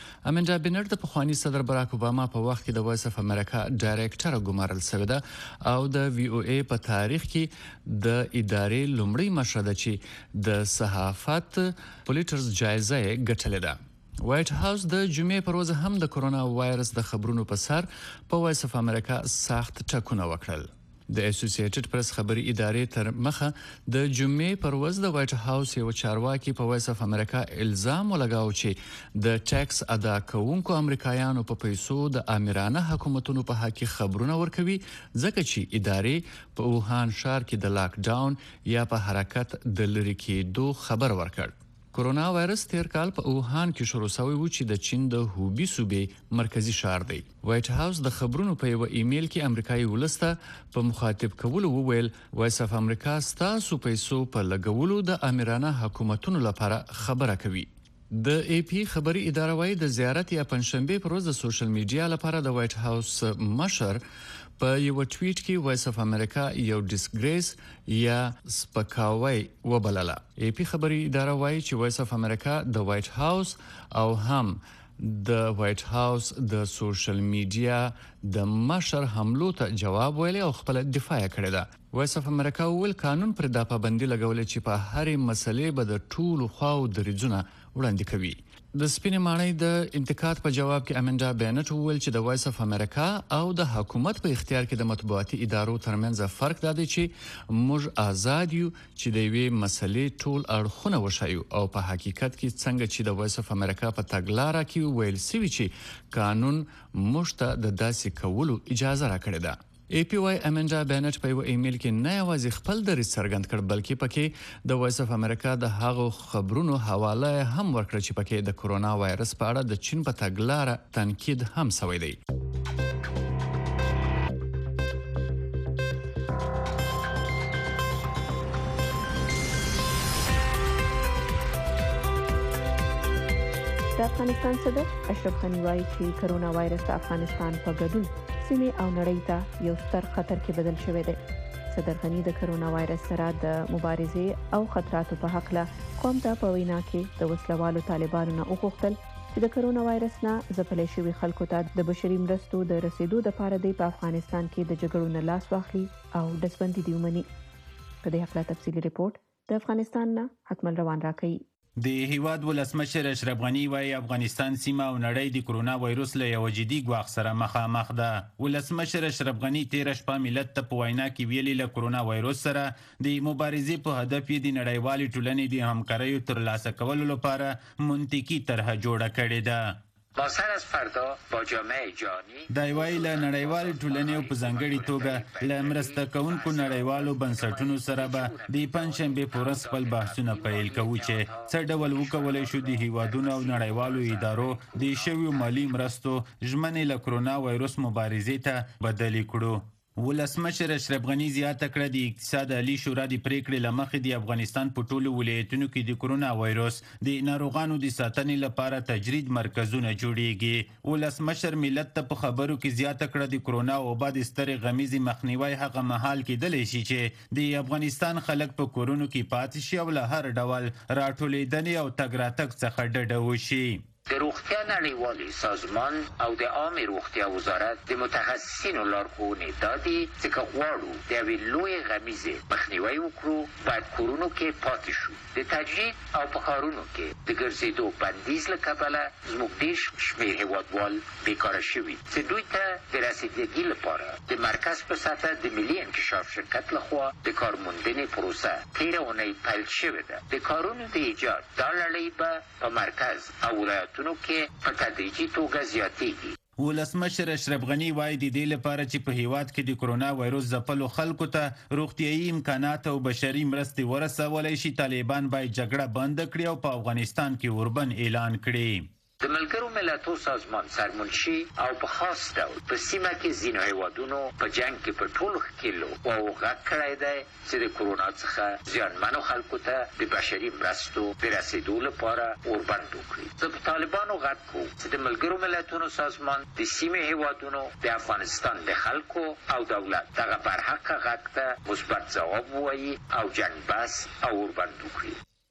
امنډا بنر د پخوانی صدر براک اوباما په وخت کې د وایس اف امریکا ډایریکټر ګمارل شوې ده او د وی او ای په تاریخ کې د ادارې لومړی مشر ده چې د صحافت پولیټرز جایزه ګټلې ده. وایټ هاوس د جمعې پر ورځ هم د کرونا وایرس د خبرونو په سر په وایس اف امریکا سخت ټکونه وکړل. د اسوسییټډ پریس خبري ادارې تر مخه د جمعې پر ورځ د وایټ هاوس یو چارواکي په وایس اف امریکا الزام ولګاو چې د ټیکس ادا کوونکو امریکایانو په پیسو د امرانه حکومتونو په حق خبرونه ورکوي ځکه چې ادارې په ووهان ښار کې د لاک ډاون یا په حرکت د لری کېدو خبر ورکړ. کرونا وایرس تیر کال په ووهان کې شروع شوی و چې د چین د هوبي صوبې مرکزی ښار دی. وایټ هاوس د خبرونو په یو ایمیل کې امریکایي ولسته په مخاطب کولو وویل وایس اف امریکا ستاسو پیسو په لګولو د امرانه حکومتونو لپاره خبره کوي. د ای پی خبري اداره وايي د زیارت یا پنځشنبه پر ورځ د سوشل میډیا لپاره د وایټ هاوس مشر په یو ټویټ کې وایس اف امریکا یو ډیسګریس یا سپکاوی وبلله. ای پی خبري اداره وايي چې وایس اف امریکا د وایټ هاوس او هم د وایټ هاوس د سوشل میډیا د مشر حملو ته جواب ویلی او خپل دفاع کړې ده. وایس اف امریکا ویل قانون پر د پابندي لګولې چې په هرې مسلې به د ټولو خواو دریځونه وړاندې کوي. د سپینې ماڼۍ د انتقاد په جواب کې امنډا بینټ وویل چې د وایس اف امریکا او د حکومت په اختیار کې د مطبوعاتي ادارو ترمنځ فرق دا دی چې موږ آزاد یو چې د یوې مسلې ټول اړخونه وښیو او په حقیقت کې څنګه چې د وایس اف امریکا په تګلاره کې ویل سوي چې قانون موږ ته د داسې کولو اجازه راکړې ده. ای پی واي امنډا بینټ په یو ایمیل کې نه یوازې خپل دریځ څرګند کړ بلکې پکې د وایس اف امریکا د هغو خبرونو حواله هم ورکړه چې پکې د کرونا وایرس په اړه د چین په تګلاره تنقید هم شوی دی. د افغانستان صدر اشرف غنی وايي چې کرونا وایرس د افغانستان په ګډون سیمې او نړۍ ته یو ستر خطر کې بدل شوی دی. صدر غنی د کرونا وایرس سره د مبارزې او خطراتو په حق له قوم ته په وینا کې د وسلوالو طالبانو نه وغوښتل چې د کرونا وایرس نه ځپلې شوي خلکو ته د بشري مرستو د رسیدو لپاره د افغانستان کې د جګړو نه لاس واخلي او دسبندي دی ومني. په دې حق له تفصیلي رپورت د افغانستان نه حکمل روان راکړي. د هیواد ولسمشر اشرف غنی وايي افغانستان سیمه او نړۍ د کرونا وایرس له یو جدي ګواښ سره مخامخ ده. ولسمشر اشرف غنی تیر شپه ملت ته په وینا کې ویلي له کرونا وایرس سره د مبارزې په هدف یې د نړیوالې ټولنې د همکاریو ترلاسه کولو لپاره منطقي طرح جوړه کړې ده. با سر از فردا با جامعه جهانی دا ویل نړیوال ټولنې په ځانګړي توګه له مرسته کوونکو نړیوالو بنسټونو سره به د پنځشنبه په ورځ خپل بحثونه پیل کوي چې څه ډول وکولای شو د هیوادونو او نړیوالو ادارو د شویو مالی مرستو ژمنې له کرونا وایرس مبارزې ته بدلې کړو. ولسمشر اشرف غنی زیاته کړه د اقتصاد عالی شورا د پریکړې لمخې د افغانستان په ټولو ولایتونو کې د کرونا وایرس د ناروغانو د ساتنې لپاره تجرید مرکزونه جوړیږي. ولسمشر ملت ته په خبرو کې زیاته کړه د کرونا وبا د سترې غمیزې مخنیوي هغه مهال کېدلی شي چې د افغانستان خلک په کورونو کې پاتې شي او له هر ډول راټولیدنې او تګ راتګ څخه ډډه وشي. د روغتیا نړیوالې سازمان او د عامې روغتیا وزارت د متخصصینو لارښوونې دادي چې که غواړو د یوې لویې غمیزې مخنیوی وکړو باید کورونو کې پاتې شو. د تجرید او په ښارونو کې د ګرځېدو بندیز له کبله زموږ ډېر شمېر هېوادوال بیکاره شوي چې دوی ته د رسیدګي لپاره د مرکز په سطح د ملي انکشاف شرکت لخوا د کارموندنې پروسه تېره اونۍ پیل شوې ده. د کارونو د ایجاد دا لړۍ به په مرکز او ولایت کې په تدریجي توګه زیاتېږي. ولسمشر اشرف غنی وايي د دې لپاره چې په هیواد کې د کرونا وایرس ځپلو خلکو ته روغتیايي امکانات او بشري مرستې ورسولی شي طالبان باید جګړه بند کړي او په افغانستان کې اوربند اعلان کړي. د ملګرو ملتونو سازمان سرمنشي او په خاص ډول په سیمه کې ځینو هیوادونو په جنگ کې په ټولو ښکېلو او غږ کړی دی چې د کرونا څخه زیانمنو خلکو ته د بشري مرستو د رسېدو لپاره اوربند وکړي. زه په طالبانو غږ کوم چې د ملګرو ملتونو سازمان د سیمې هیوادونو د افغانستان د خلکو او دولت دغه برحقه غږ ته مثبت ځواب ووایي او جنګ بس او اوربند وکړي.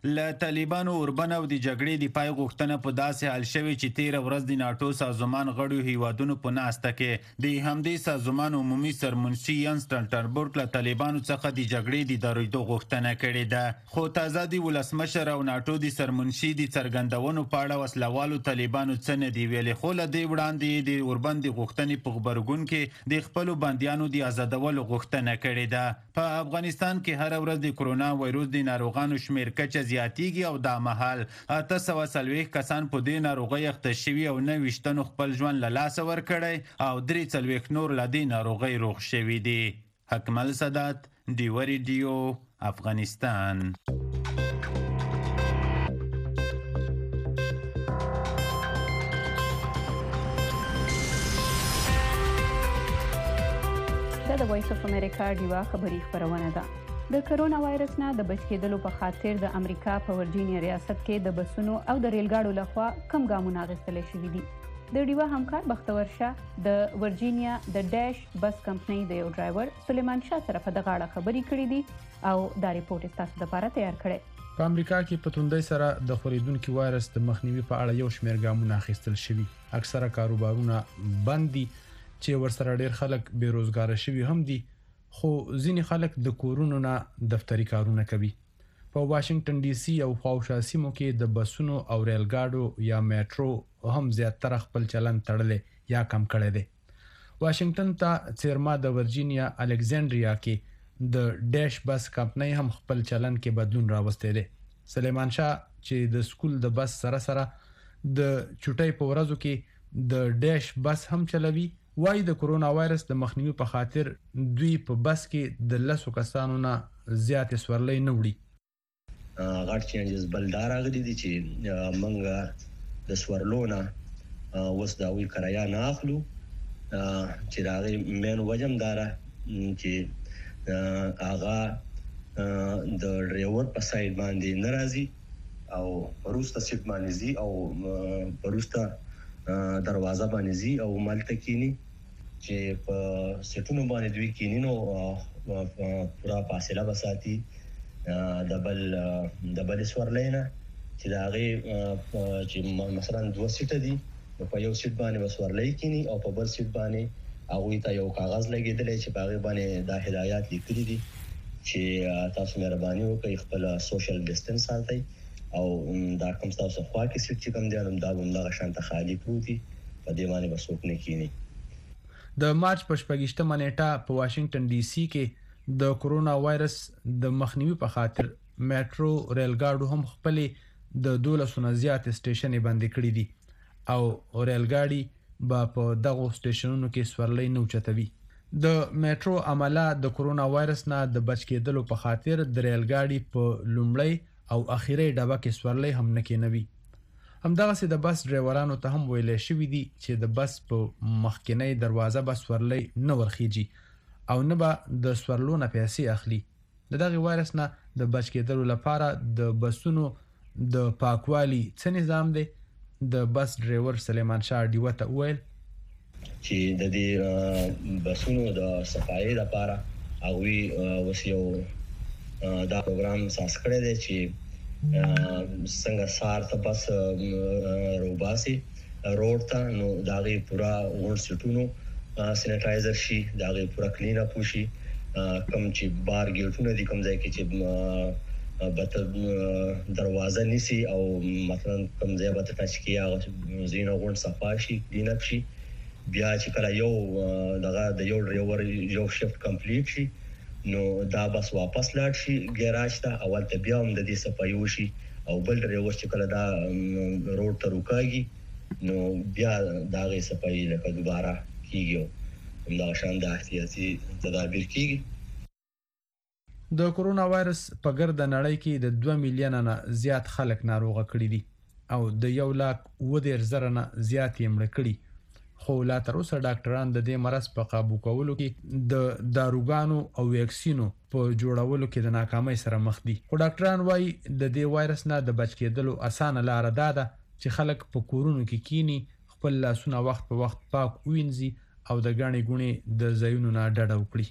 له طالبانو اوربن او د جګړې د پای غوښتنه په داسې حال شوې چې تیر ورځ د ناتو سازمان غړو هیوادونو په ناسته کې د همدې سازمان عمومي سرمنشي یانس سټولټنبرګ له طالبانو څخه د جګړې د درویدو غوښتنه کړې ده، خو تازه د ولسمشر او ناتو د سرمنشي د څرګندونو په اړه وسلوالو طالبانو څه نه دی ویلي، خو له دې وړاندې د اوربن د غوښتنې په غبرګون کې د خپلو بندیانو د آزادولو غوښتنه کړې ده. په افغانستان کې هر ورځ د کرونا وایروس د ناروغانو شمیر کچه زیاتیږي او دا مهال اته سوه څلوېښت کسان په دې ناروغۍ اخته شوي او نهه ویشتنو خپل ژوند له لاسه ورکړی او درې څلوېښت نور له دې ناروغۍ روغ شوي دي. حکمل سادات، ډیوه ریډیو، افغانستان. دا د وایس اف امریکا ډیوه خبري خبرونه ده. د کرونا وایرس نه د بچ کېدلو په خاطر د امریکا په ورجینیا ریاست کې د بسونو او د ریل ګاډو لخوا کم ګامونه اخیستل شوي دي. د ډیوه همکار بختور شاه د ورجینیا د ډیش بس کمپنۍ د یو ډرایور سلیمان شاه سره په دغه اړه خبرې کړې دي او دا ریپورت تاسو لپاره تیار کړی. په امریکا کې په توندۍ سره د خورېدونکي وایرس د مخنیوي په اړه یو شمېر ګامونه اخیستل شوي. اکثره کاروبارونه بند دي چې ورسره ډېر خلک بېروزګاره شوي هم دي، خو ځینې خلک د کورونو نه دفتري کارونه کوي. په واشنگټن ډي سي او خواوشا سیمو کې د بسونو او ریل ګاډو یا میټرو هم زیاتره خپل چلن تړلی یا کم کړی دی. واشنگټن ته څیرما د ورجینیا الکسانډریا کې د ډیش بس کمپنۍ هم خپل چلن کې بدلون راوستی دی. سلیمان شاه چې د سکول د بس سره سره د چټۍ په ورځو کې د ډیش بس هم چلوي، وای د کرونا وایرس د مخنیوي په خاطر دوی په بس کې د لسو کسانو نه زیاتې سورلۍ نه وړي. غټ چینجز بل دا راغلي دي چې موږ د سورلو نه اوس د هغوی کرایه نه اخلو، چې د هغې مین وجه هم دا ده چې هغه د ډریور په سایډ باندې نه راځي او وروسته سیټ باندې ځي او وروسته دروازه باندې ځي او مالته کینی چې په سیټونو باندې دوی کینی نو پورا فاصله بساتي د بل د بل سورلینا چې دا هغه چې مثلا دوه سیټه دي په یو سیټ باندې وسورلې کینی او په بل سیټ باندې هغه ته یو کاغذ لګیدل چې په هغه باندې دا هدایات لیکلي دي چې تاسو مهرباني وکړئ خپل سوشل ډیسټنس ساتئ او دا کوم تاسو خوا کې سیټ چې کوم دی نو دا هم دغه شانته خالی پروتي په دې باندې بسوک نه کینی. د مارچ په شپږیشتمه نیټه په واشنگټن ډي سي کې د کرونا وایرس د مخنیوي په خاطر میټرو ریل ګاډو هم خپلې د دولسو نه زیاتې سټیشنې بندې کړي دي او ریل ګاډي به په دغو سټیشنونو کې سورلۍ نه اوچتوي. د میټرو عمله د کرونا وایرس نه د بچ کېدلو په خاطر د ریل ګاډي په لومړی او اخیری ډبه کې سورلۍ هم نه کېنوي. همدغسې د بس ډریورانو ته هم ویلی شوي دي چې د بس په مخکینۍ دروازه به سورلۍ نه ورخیږي او نه به د سورلو نه پیسې اخلي. د دغې وایرس نه د بچ کېدلو لپاره د بسونو د پاکوالي څه نظام دی؟ د بس ډریور سلیمان شاه ډیوه ته وویل چې د دې بسونو د صفایۍ لپاره هغوی اوس یو دا پروګرام اساس کړی دی چې څنګه سهار ته بس روباسي روډ ته نو د هغې پوره غونډ سیټونو سینیټایزر شي، د هغې پوره کلین اپ وشي، کوم چې بار ګیټونه دي کوم ځای کې چې به دروازه نیسي او مثلا کوم ځای به ته ټچ کړي هغه ځایونه غونډ صفا شي، کلین اپ شي. بیا چې کله یو دغه د یو ډریور یو شفټ کمپلیټ شي نو دا بس واپس لاړ شي ګیراج ته، اول ته بیا هم د دې صفایي وشي او بل ډریور چې کله دا روډ ته روکاږي نو بیا د هغې صفایي لکه دوباره کیږي او همدغه شان د احتیاطي تدابیر کیږي. د کرونا وایرس په ګرده نړۍ کې د دوه میلیونه نه زیات خلک ناروغه کړي دي او د یو لاک اووه دېرش زره نه زیات یې مړه کړي، خو لا تر اوسه ډاکټران د دې مرض په قابو کولو کې د داروګانو او ویکسینو په جوړولو کې د ناکامۍ سره مخ دي. خو ډاکټران وایي د دې وایرس نه د بچ کېدلو اسانه لاره دا ده چې خلک په کورونو کې کینی، خپل لاسونه وخت په وخت پاک وینځي او د ګڼې ګوڼې د ځایونو نه ډډه وکړي.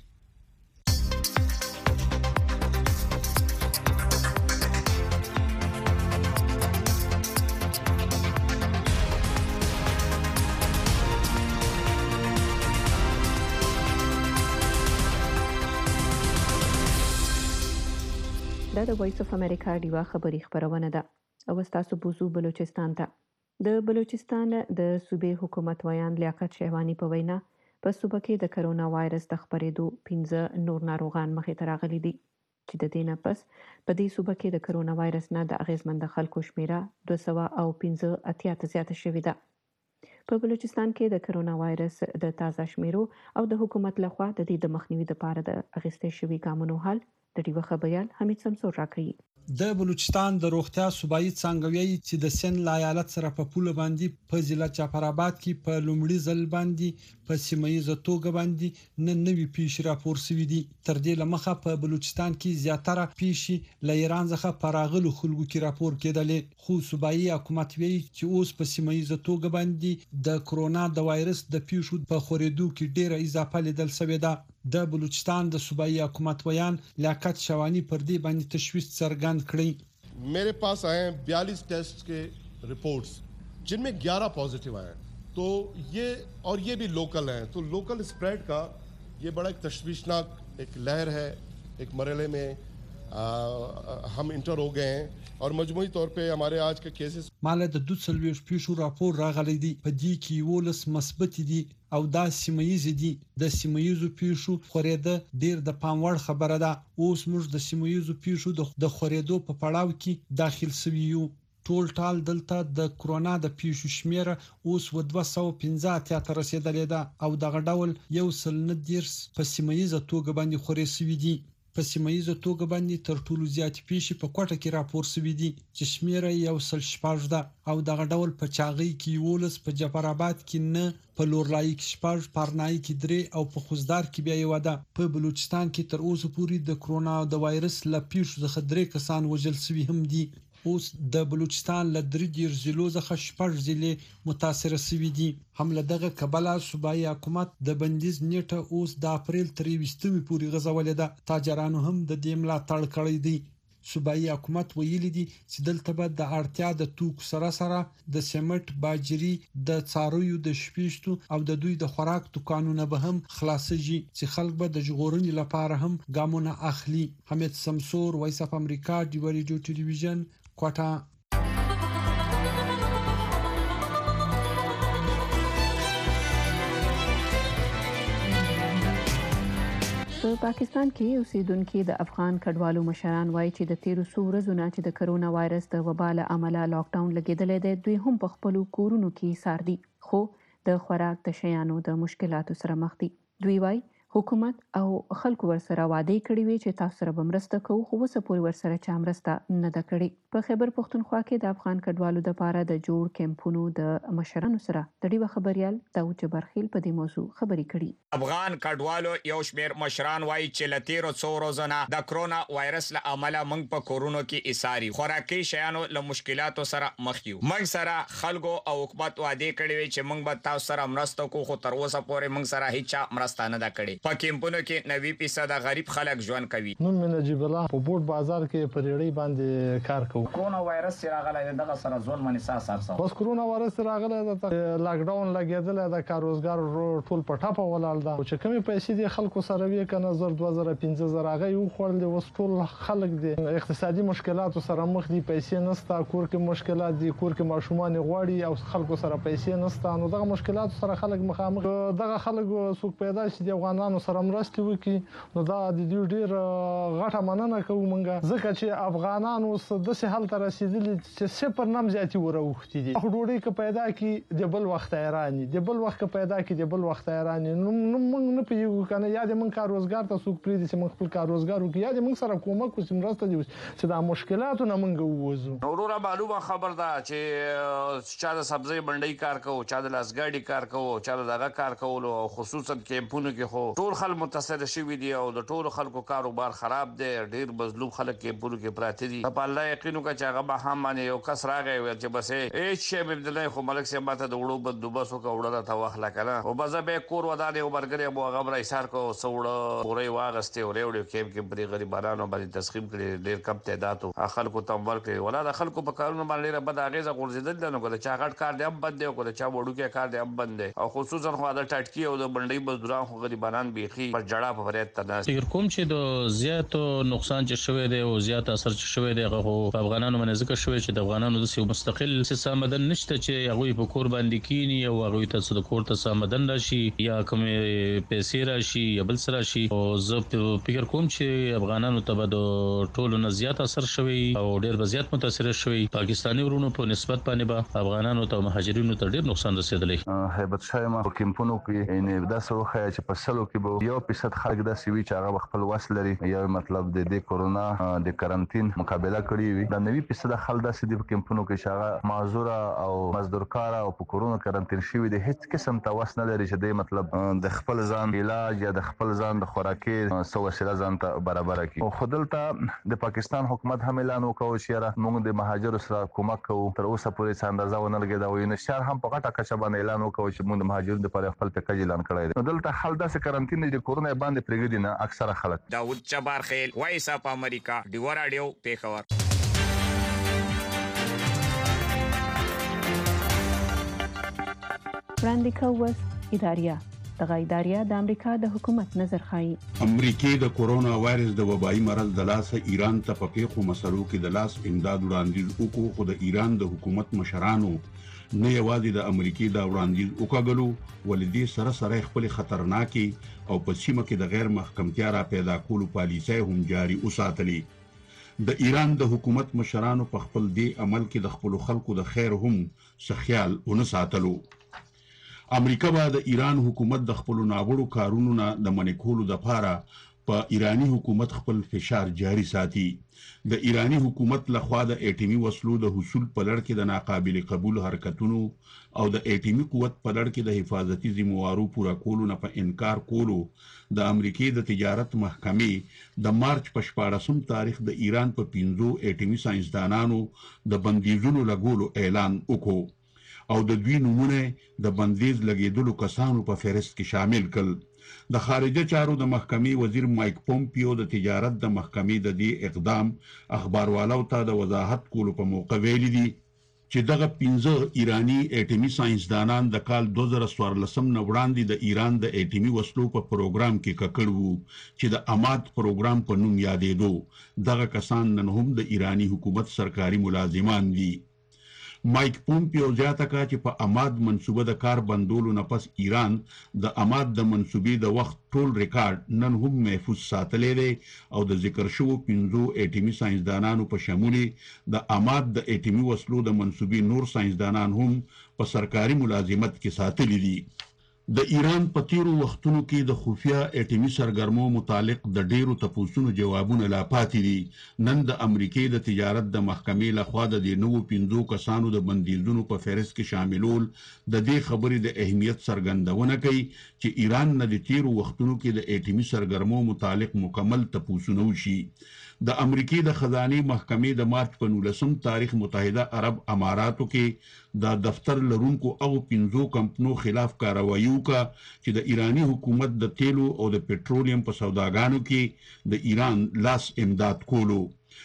دا د وایس اف امریکا ډیوا خبری خبرونه ده او تاسو بوزو بلوچستان ته د بلوچستان د صوبې حکومت ویان لیاقت شهوانی په وینا په صوبه کې د کرونا وایرس د خپرېدو پنځه نور ناروغان مخې ته راغلي دي چې د دې نه پس په دې صوبه کې د کرونا وایرس نه د اغیزمند خلکو شمیره دوه سوه او پنځه اتیا ته زیاته شوې ده په بلوچستان کې د کرونا وایرس د تازه شمیرو او د حکومت لخوا د دې د مخنیوي لپاره د اغیستې شوي ګامونو حل د ډیوه خبريال حمید سمسور راکړي. د بلوچستان د روغتیا صوبایي څنګه چې د سن لایالت سره په پوله باندې په ضلع جعفرآباد کې په لومړي ځل باندې په سیمایي توګه باندې نن نوي پیښې راپور شوې دي. تر دې لمخه په بلوچستان کې زیاتره پیښې له ایران څخه پراغلو خلکو کې راپور کېدلې خو صوبایي حکومت ویلي چې اوس په سیمایي توګه باندې د کرونا د وایرس د پیښو په خورېدو کې ډېره اضافه لیدل شوې ده. د بلوچستان د صوبایي حکومت ویان لیاقت شوانی پر دې باندې تشویش څرګند کړی. मेरे पास आए हैं बयालीस टेस्ट के रिपोर्ट्स जिनमें ग्यारह पॉजिटिव आए हैं तो ये और ये भी लोकल हैं तो लोकल स्प्रेड का ये बड़ा एक तशवीशनाक एक लहर है. एक मरहले में आ, हम इंटर हो गए हैं और मजमूई तौर पे हमारे आज के cases مال د دوه سلويش پیښو راپور راغلی دی په دې کې ولس مثبت دي او دا سیمایز دي. د سیمایزو پیښو خورېده ډیر د پاموړ خبره ده. اوس موږ د سیمایزو پیښو د خورېدو په پړاو کې داخل شوی یو. ټول ټال دلته د کرونا د پیښو شمیره اوس و دوه سوه پنځه اتیا ته رسیدلې ده او دغه ډول یو سل نه دیرس په سیمایزه توګه باندې خورې شوی دي. په سیمایزه توګه باندې تر ټولو زیات پیښې په کوټه کې راپور شوې دي چې شمیره یو سل شپږ ده او دغه ډول په چاغي کې ولس په جعفرآباد کې نه په لورلای کې شپږ پرنای کې درې او په خوزدار کې بیا یو ده. په بلوچستان کې تر اوسه پورې د کرونا د وایرس له پیښو څخه درې کسان وژل شوي هم دي. اوس د بلوچستان له درې دیر ضلعو څخه شپږ ضلع متاثر شوي دي. هم له دغه کبله صوبایي حکومت د بندیز نیټه اوس د اپریل تر یوویشتمې پورې غځولې ده. تاجرانو هم د دې ملاتړ کړی دی. صوبایي حکومت ویلي دي چې دلته به د اړتیا د توکو سره سره د سیمنټ باجري د څارویو د شپېشتو او د دوی د خوراک دکانونه به هم خلاصيږي چې خلک به د ژغورنې لپاره هم ګامونه اخلي. حمید سمسور وایس اف امریکا ډیو ریډیو ټلویزیون کوټه. په پاکستان کې اوسیدونکو د افغان کډوالو مشران وایي چې د تیرو څو ورځو نه چې د کرونا وایرس د وبا له امله لاک ډاون لګیدلې ده دوی هم په خپل کورونو کې سار دي خو د خوراک د شیانو د مشکلاتو سره مخ دي. دوی وایي حکومت او خلکو ورسره وعده کړی وي چې تاسو سره بمرسته کوو خو وسه پورې ورسره چا مرسته نه ده کړې. په خیبر پختونخوا کې د افغان کډوالو لپاره د جوړ کیمپونو د مشرانو سره د ډیوه خبريال داوود جبرخیل په دې موضوع خبرې کړي. افغان کډوالو یو شمیر مشران وایي چې لتیرو څو ورځې نه د کرونا وایرس له امله موږ په کورونو کې اساري خوراکي شیانو له مشکلاتو سره مخ یو. موږ سره خلکو او حکومت وعده کړی وي چې موږ به تاسو سره مرسته کوو خو تر اوسه پورې موږ سره هیڅ مرسته نه ده کړې. په کیمپونو کې نوي فیصد غریب خلک ژوند کوي. نن من نجیب الله په بورډ بازار کې په ریړۍ باندې کار کوم. کرونا وایرس راغلی دغه سره ځون منې ساس سره بس کرونا وایرس راغلی د لاک ډاون لګیدل د کاروزګار ټول په ټاپه ولاړ ده چې کمی پیسې دي خلکو سره وی کنه زر دوه زره پنځه زره هغه یو خورل وس ټول خلک دي اقتصادي مشکلاتو سره مخ دي. پیسې نسته کور کې مشکلات دي کور کې ماشومان غواړي او خلکو سره پیسې نسته نو دغه مشکلاتو سره خلک مخامخ دغه خلک څوک پیدا شي د افغانانو سره مرسته وکي نو دا د دې ډیر غټه مننه کوم مونږه ځکه چې افغانانو د سه حل تر رسیدلی چې صفر نم زیاتی وروختي دي. خو ډوډۍ ک پیدا کی د بل وخت ایرانی د بل وخت پیدا کی د بل وخت ایرانی نو مونږ نه پیو کنه یا د مونږ کار روزګار ته څوک پری دي چې مونږ خپل کار روزګار وکي یا د مونږ سره کومک وسیم راسته دي چې دا مشکلاتو نه مونږ ووزو. وروره معلومه خبر ده چې چا د سبزی منډي کار کوو چا د لاسګاډي کار کوو چا دغه کار کولو خصوصا کیمپونو کې خو ټول خلک متاثر شوي دي او د ټولو خلکو کاروبار خراب دی. ډیر مظلوم خلک کیمپونو کې پراته دي. په الله یقینو کا چې هغه به هم باندې یو کس راغی چې بس هیڅ شی مې بدلای خو ملک سي ماته د وړو بندوبس وکړه وړه ته واخله کنه او بزه به کور ودانې او برګری مو هغه برای سار کو سوړه پورې واغسته او ریوډ کېم کې بری غریبانو باندې تسخیم کړي ډیر کم تعداد او خلکو تم ورکړي ولا د خلکو په کارونو باندې ډیر بد اغیزه غورځیدل نو کوله چا غټ کار دی هم بند دی او کوله چا وړو کې کار دی هم بند دی او خصوصا خو د ټټکی او د بندي مزدوران خو غریبانان افغانان بيخي پر جړه په فریاد تناس فکر کوم چې د زیاتو نقصان چې شوی دی او زیات اثر چې شوی دی هغه په افغانانو باندې ذکر شوی چې د افغانانو د مستقل سامدن نشته چې هغه په کور باندې کینی او هغه ته د کور ته سامدن راشي یا کوم پیسې راشي یا بل سره راشي او زه فکر کوم چې افغانانو ته د ټولو نه زیات اثر شوی او ډیر زیات متاثر شوی پاکستاني ورونو په نسبت باندې به افغانانو ته مهاجرینو ته ډیر نقصان رسیدلی. هیبت شایما کمپونو کې ان د سره خیا چې په سلو کې به یو فیصد خلک د سوي چې هغه خپل وسل لري یا مطلب د دې کورونا د کرنټین مقابله کړی وي د نوي فیصد خلک د سدي په کمپونو کې شغه معذور او مزدورکار او په کورونا کرنټین شوی د هیڅ قسم تواس نه لري چې د مطلب د خپل ځان علاج یا د خپل ځان د خوراکي سو وسیله ځان ته برابر کړي او خدلته د پاکستان حکومت هم اعلان وکاو چې را موږ د مهاجرو سره کومک کوو تر اوسه پورې څه اندازه ونه لګیدا وي نو شهر هم په غټه کچه باندې اعلان وکاو چې موږ د مهاجرو لپاره خپل پیکج اعلان کړی دی دلته حل داسې کرنټین د کورونا باندې پرېږدي نه اکثره خلک. داود جبار خیل وایس اپ امریکا ډیو رادیو پیښور. وړاندې کوو اداریه دغه اداریه د امریکا د حکومت نظر خایي. امریکای د کورونا وایرس د وبایي مرض د لاسه ایران ته په پیښو مسلو کې د لاس امداد وړاندیز وکړو خو د ایران د حکومت مشرانو نه یوازې د امریکای د وړاندیز وکړلو ولدي سره سره خپل خطرناکي او په سیمه کې د غیر محکمتیا را پیدا کولو پالیسۍ هم جاري وساتلې. د ایران د حکومت مشرانو په خپل دی عمل کې د خپل خلکو د خیر هم سخیال ونه ساتلو. امریکا به د ایران حکومت د خپل ناغړو کارونو نه د منکولو د پاره په ایرانی حکومت خپل فشار جاری ساتي. د ایرانی حکومت لخوا د اټیمي وسلو د حصول په لړ کې د ناقابل قبول حرکتونو او د اټیمي قوت په لړ کې د حفاظتي ذمہوارو پورا کولو نه په انکار کولو د امریکای د تجارت محکمې د مارچ په شپاړسم تاریخ د ایران په پنځو اټیمي ساينسدانانو د بندیزونو لګولو اعلان وکړ او د دوی نمونه د بندیز لګیدلو کسانو په فهرست کې شامل کړل. د خارجه چارو د محکمې وزیر مایک پومپیو د تجارت د محکمې د دې اقدام اخباروالو ته د وضاحت کولو په موقع ویلي دي چې دغه پنځه ایرانی اټیمي ساينسدانان د کال دوه زره څوارلسم نه وړاندې د ایران د اټیمي وسلو په پروګرام کې ککړ وو چې د اماد پروګرام په نوم یادېدو. دغه کسان نن هم د ایرانی حکومت سرکاري ملازمان دي. مایک پومپیو زیاته کړه چې په اماد منصوبه د کار بندولو نه پس ایران د اماد د منصوبې د وخت ټول ریکارډ نن هم محفوظ ساتلی دی او د ذکر شوو پنځو اټیمي ساينسدانانو په شمول د اماد د اټیمي وسلو د منصوبې نور ساينسدانان هم په سرکاري ملازمت کې ساتلي دي. د ایران په تیرو وختونو کې د خفیه اټیمي سرګرمو متعلق د ډیرو تپوسونو جوابونه لا پاتې دي. نن د امریکای د تجارت د محکمې لخوا د دې نوو پنځو کسانو د بندیزونو په فهرست کې شاملول د دې خبرې د اهمیت څرګندونه کوي چې ایران نه د تیرو وختونو کې د اټیمي سرګرمو متعلق مکمل تپوسونه وشي. د امریکای د خزانه محکمې د مارچ په نولسم تاریخ متحده عرب اماراتو کې د دفتر لرونکو او پنځو کمپنو خلاف کاروایی وکړه چې د ایرانی حکومت د تیلو او د پټرولیم په سوداګانو کې د ایران لاس امداد کولو.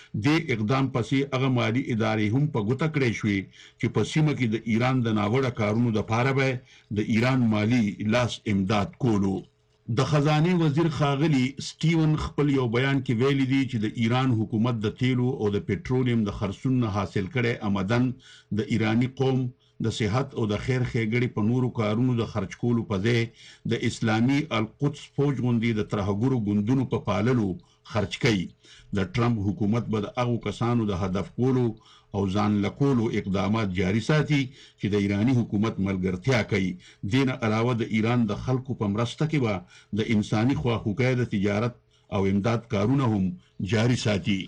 د اقدام پسې هغه مالی ادارې هم په ګوته کړې شوې چې په سیمه کې د ایران د ناوړه کارونو د پاره به د ایران مالی لاس امداد کولو. د خزانه وزیر خاغلی سټیون خپل یو بیان کې ویلي دی چې د ایران حکومت د تیلو او د پټرولیم د خرڅون حاصل کړي آمدن د ایرانی قوم د صحت او د خیر ښېګړې په نورو کارونو د خرج کولو په ځای د اسلامي القدس فوج غوندې د ترهګرو ګوندونو په پاللو خرج کوي. د ټرمپ حکومت به د هغو کسانو د هدف کولو او ځان لکولو اقدامات جاری ساتي چې د ایرانی حکومت ملګرتیا کوي. دین علاوه د ایران د خلکو په مرسته کې به د انساني خواخوږۍ د تجارت او امداد کارونه هم جاری ساتي.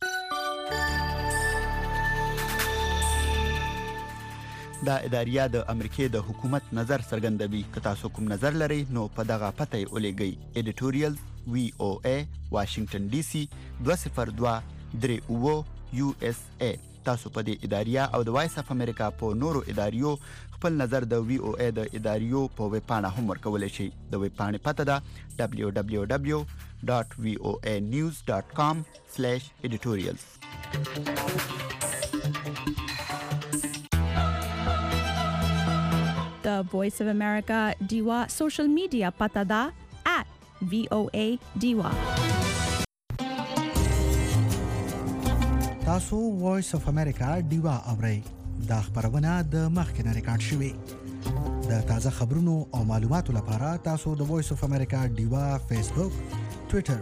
دا اداریه د امریکای د حکومت نظر څرګندوي. که تاسو کوم نظر لرئ نو په دغه پته یې ولېږئ. ایډیټوریال وی او ای واشنگټن ډي سي دوه صفر دوه درې اوه یو اس ای. تاسو په دې اداریه او د وایس اف امریکا په نورو اداریو خپل نظر د وی او ای د اداریو په ویب پاڼه هم ورکولی شئ. د ویب پاڼې پته ده دبلیو دبلیو دبلیو ډاټ وی او ای نیوز ډاټ کام سلیش ایډیټوریالز. The Voice of America Diva social media pata da at وی او ای ډیوا. تاسو وایس اف امریکا ډیوا اورئ. دا خبرونه د مخکنه ریکارډ شوې. د تازه خبرونو او معلوماتو لپاره تاسو د وایس اف امریکا ډیوا فیسبوک، ټوئیټر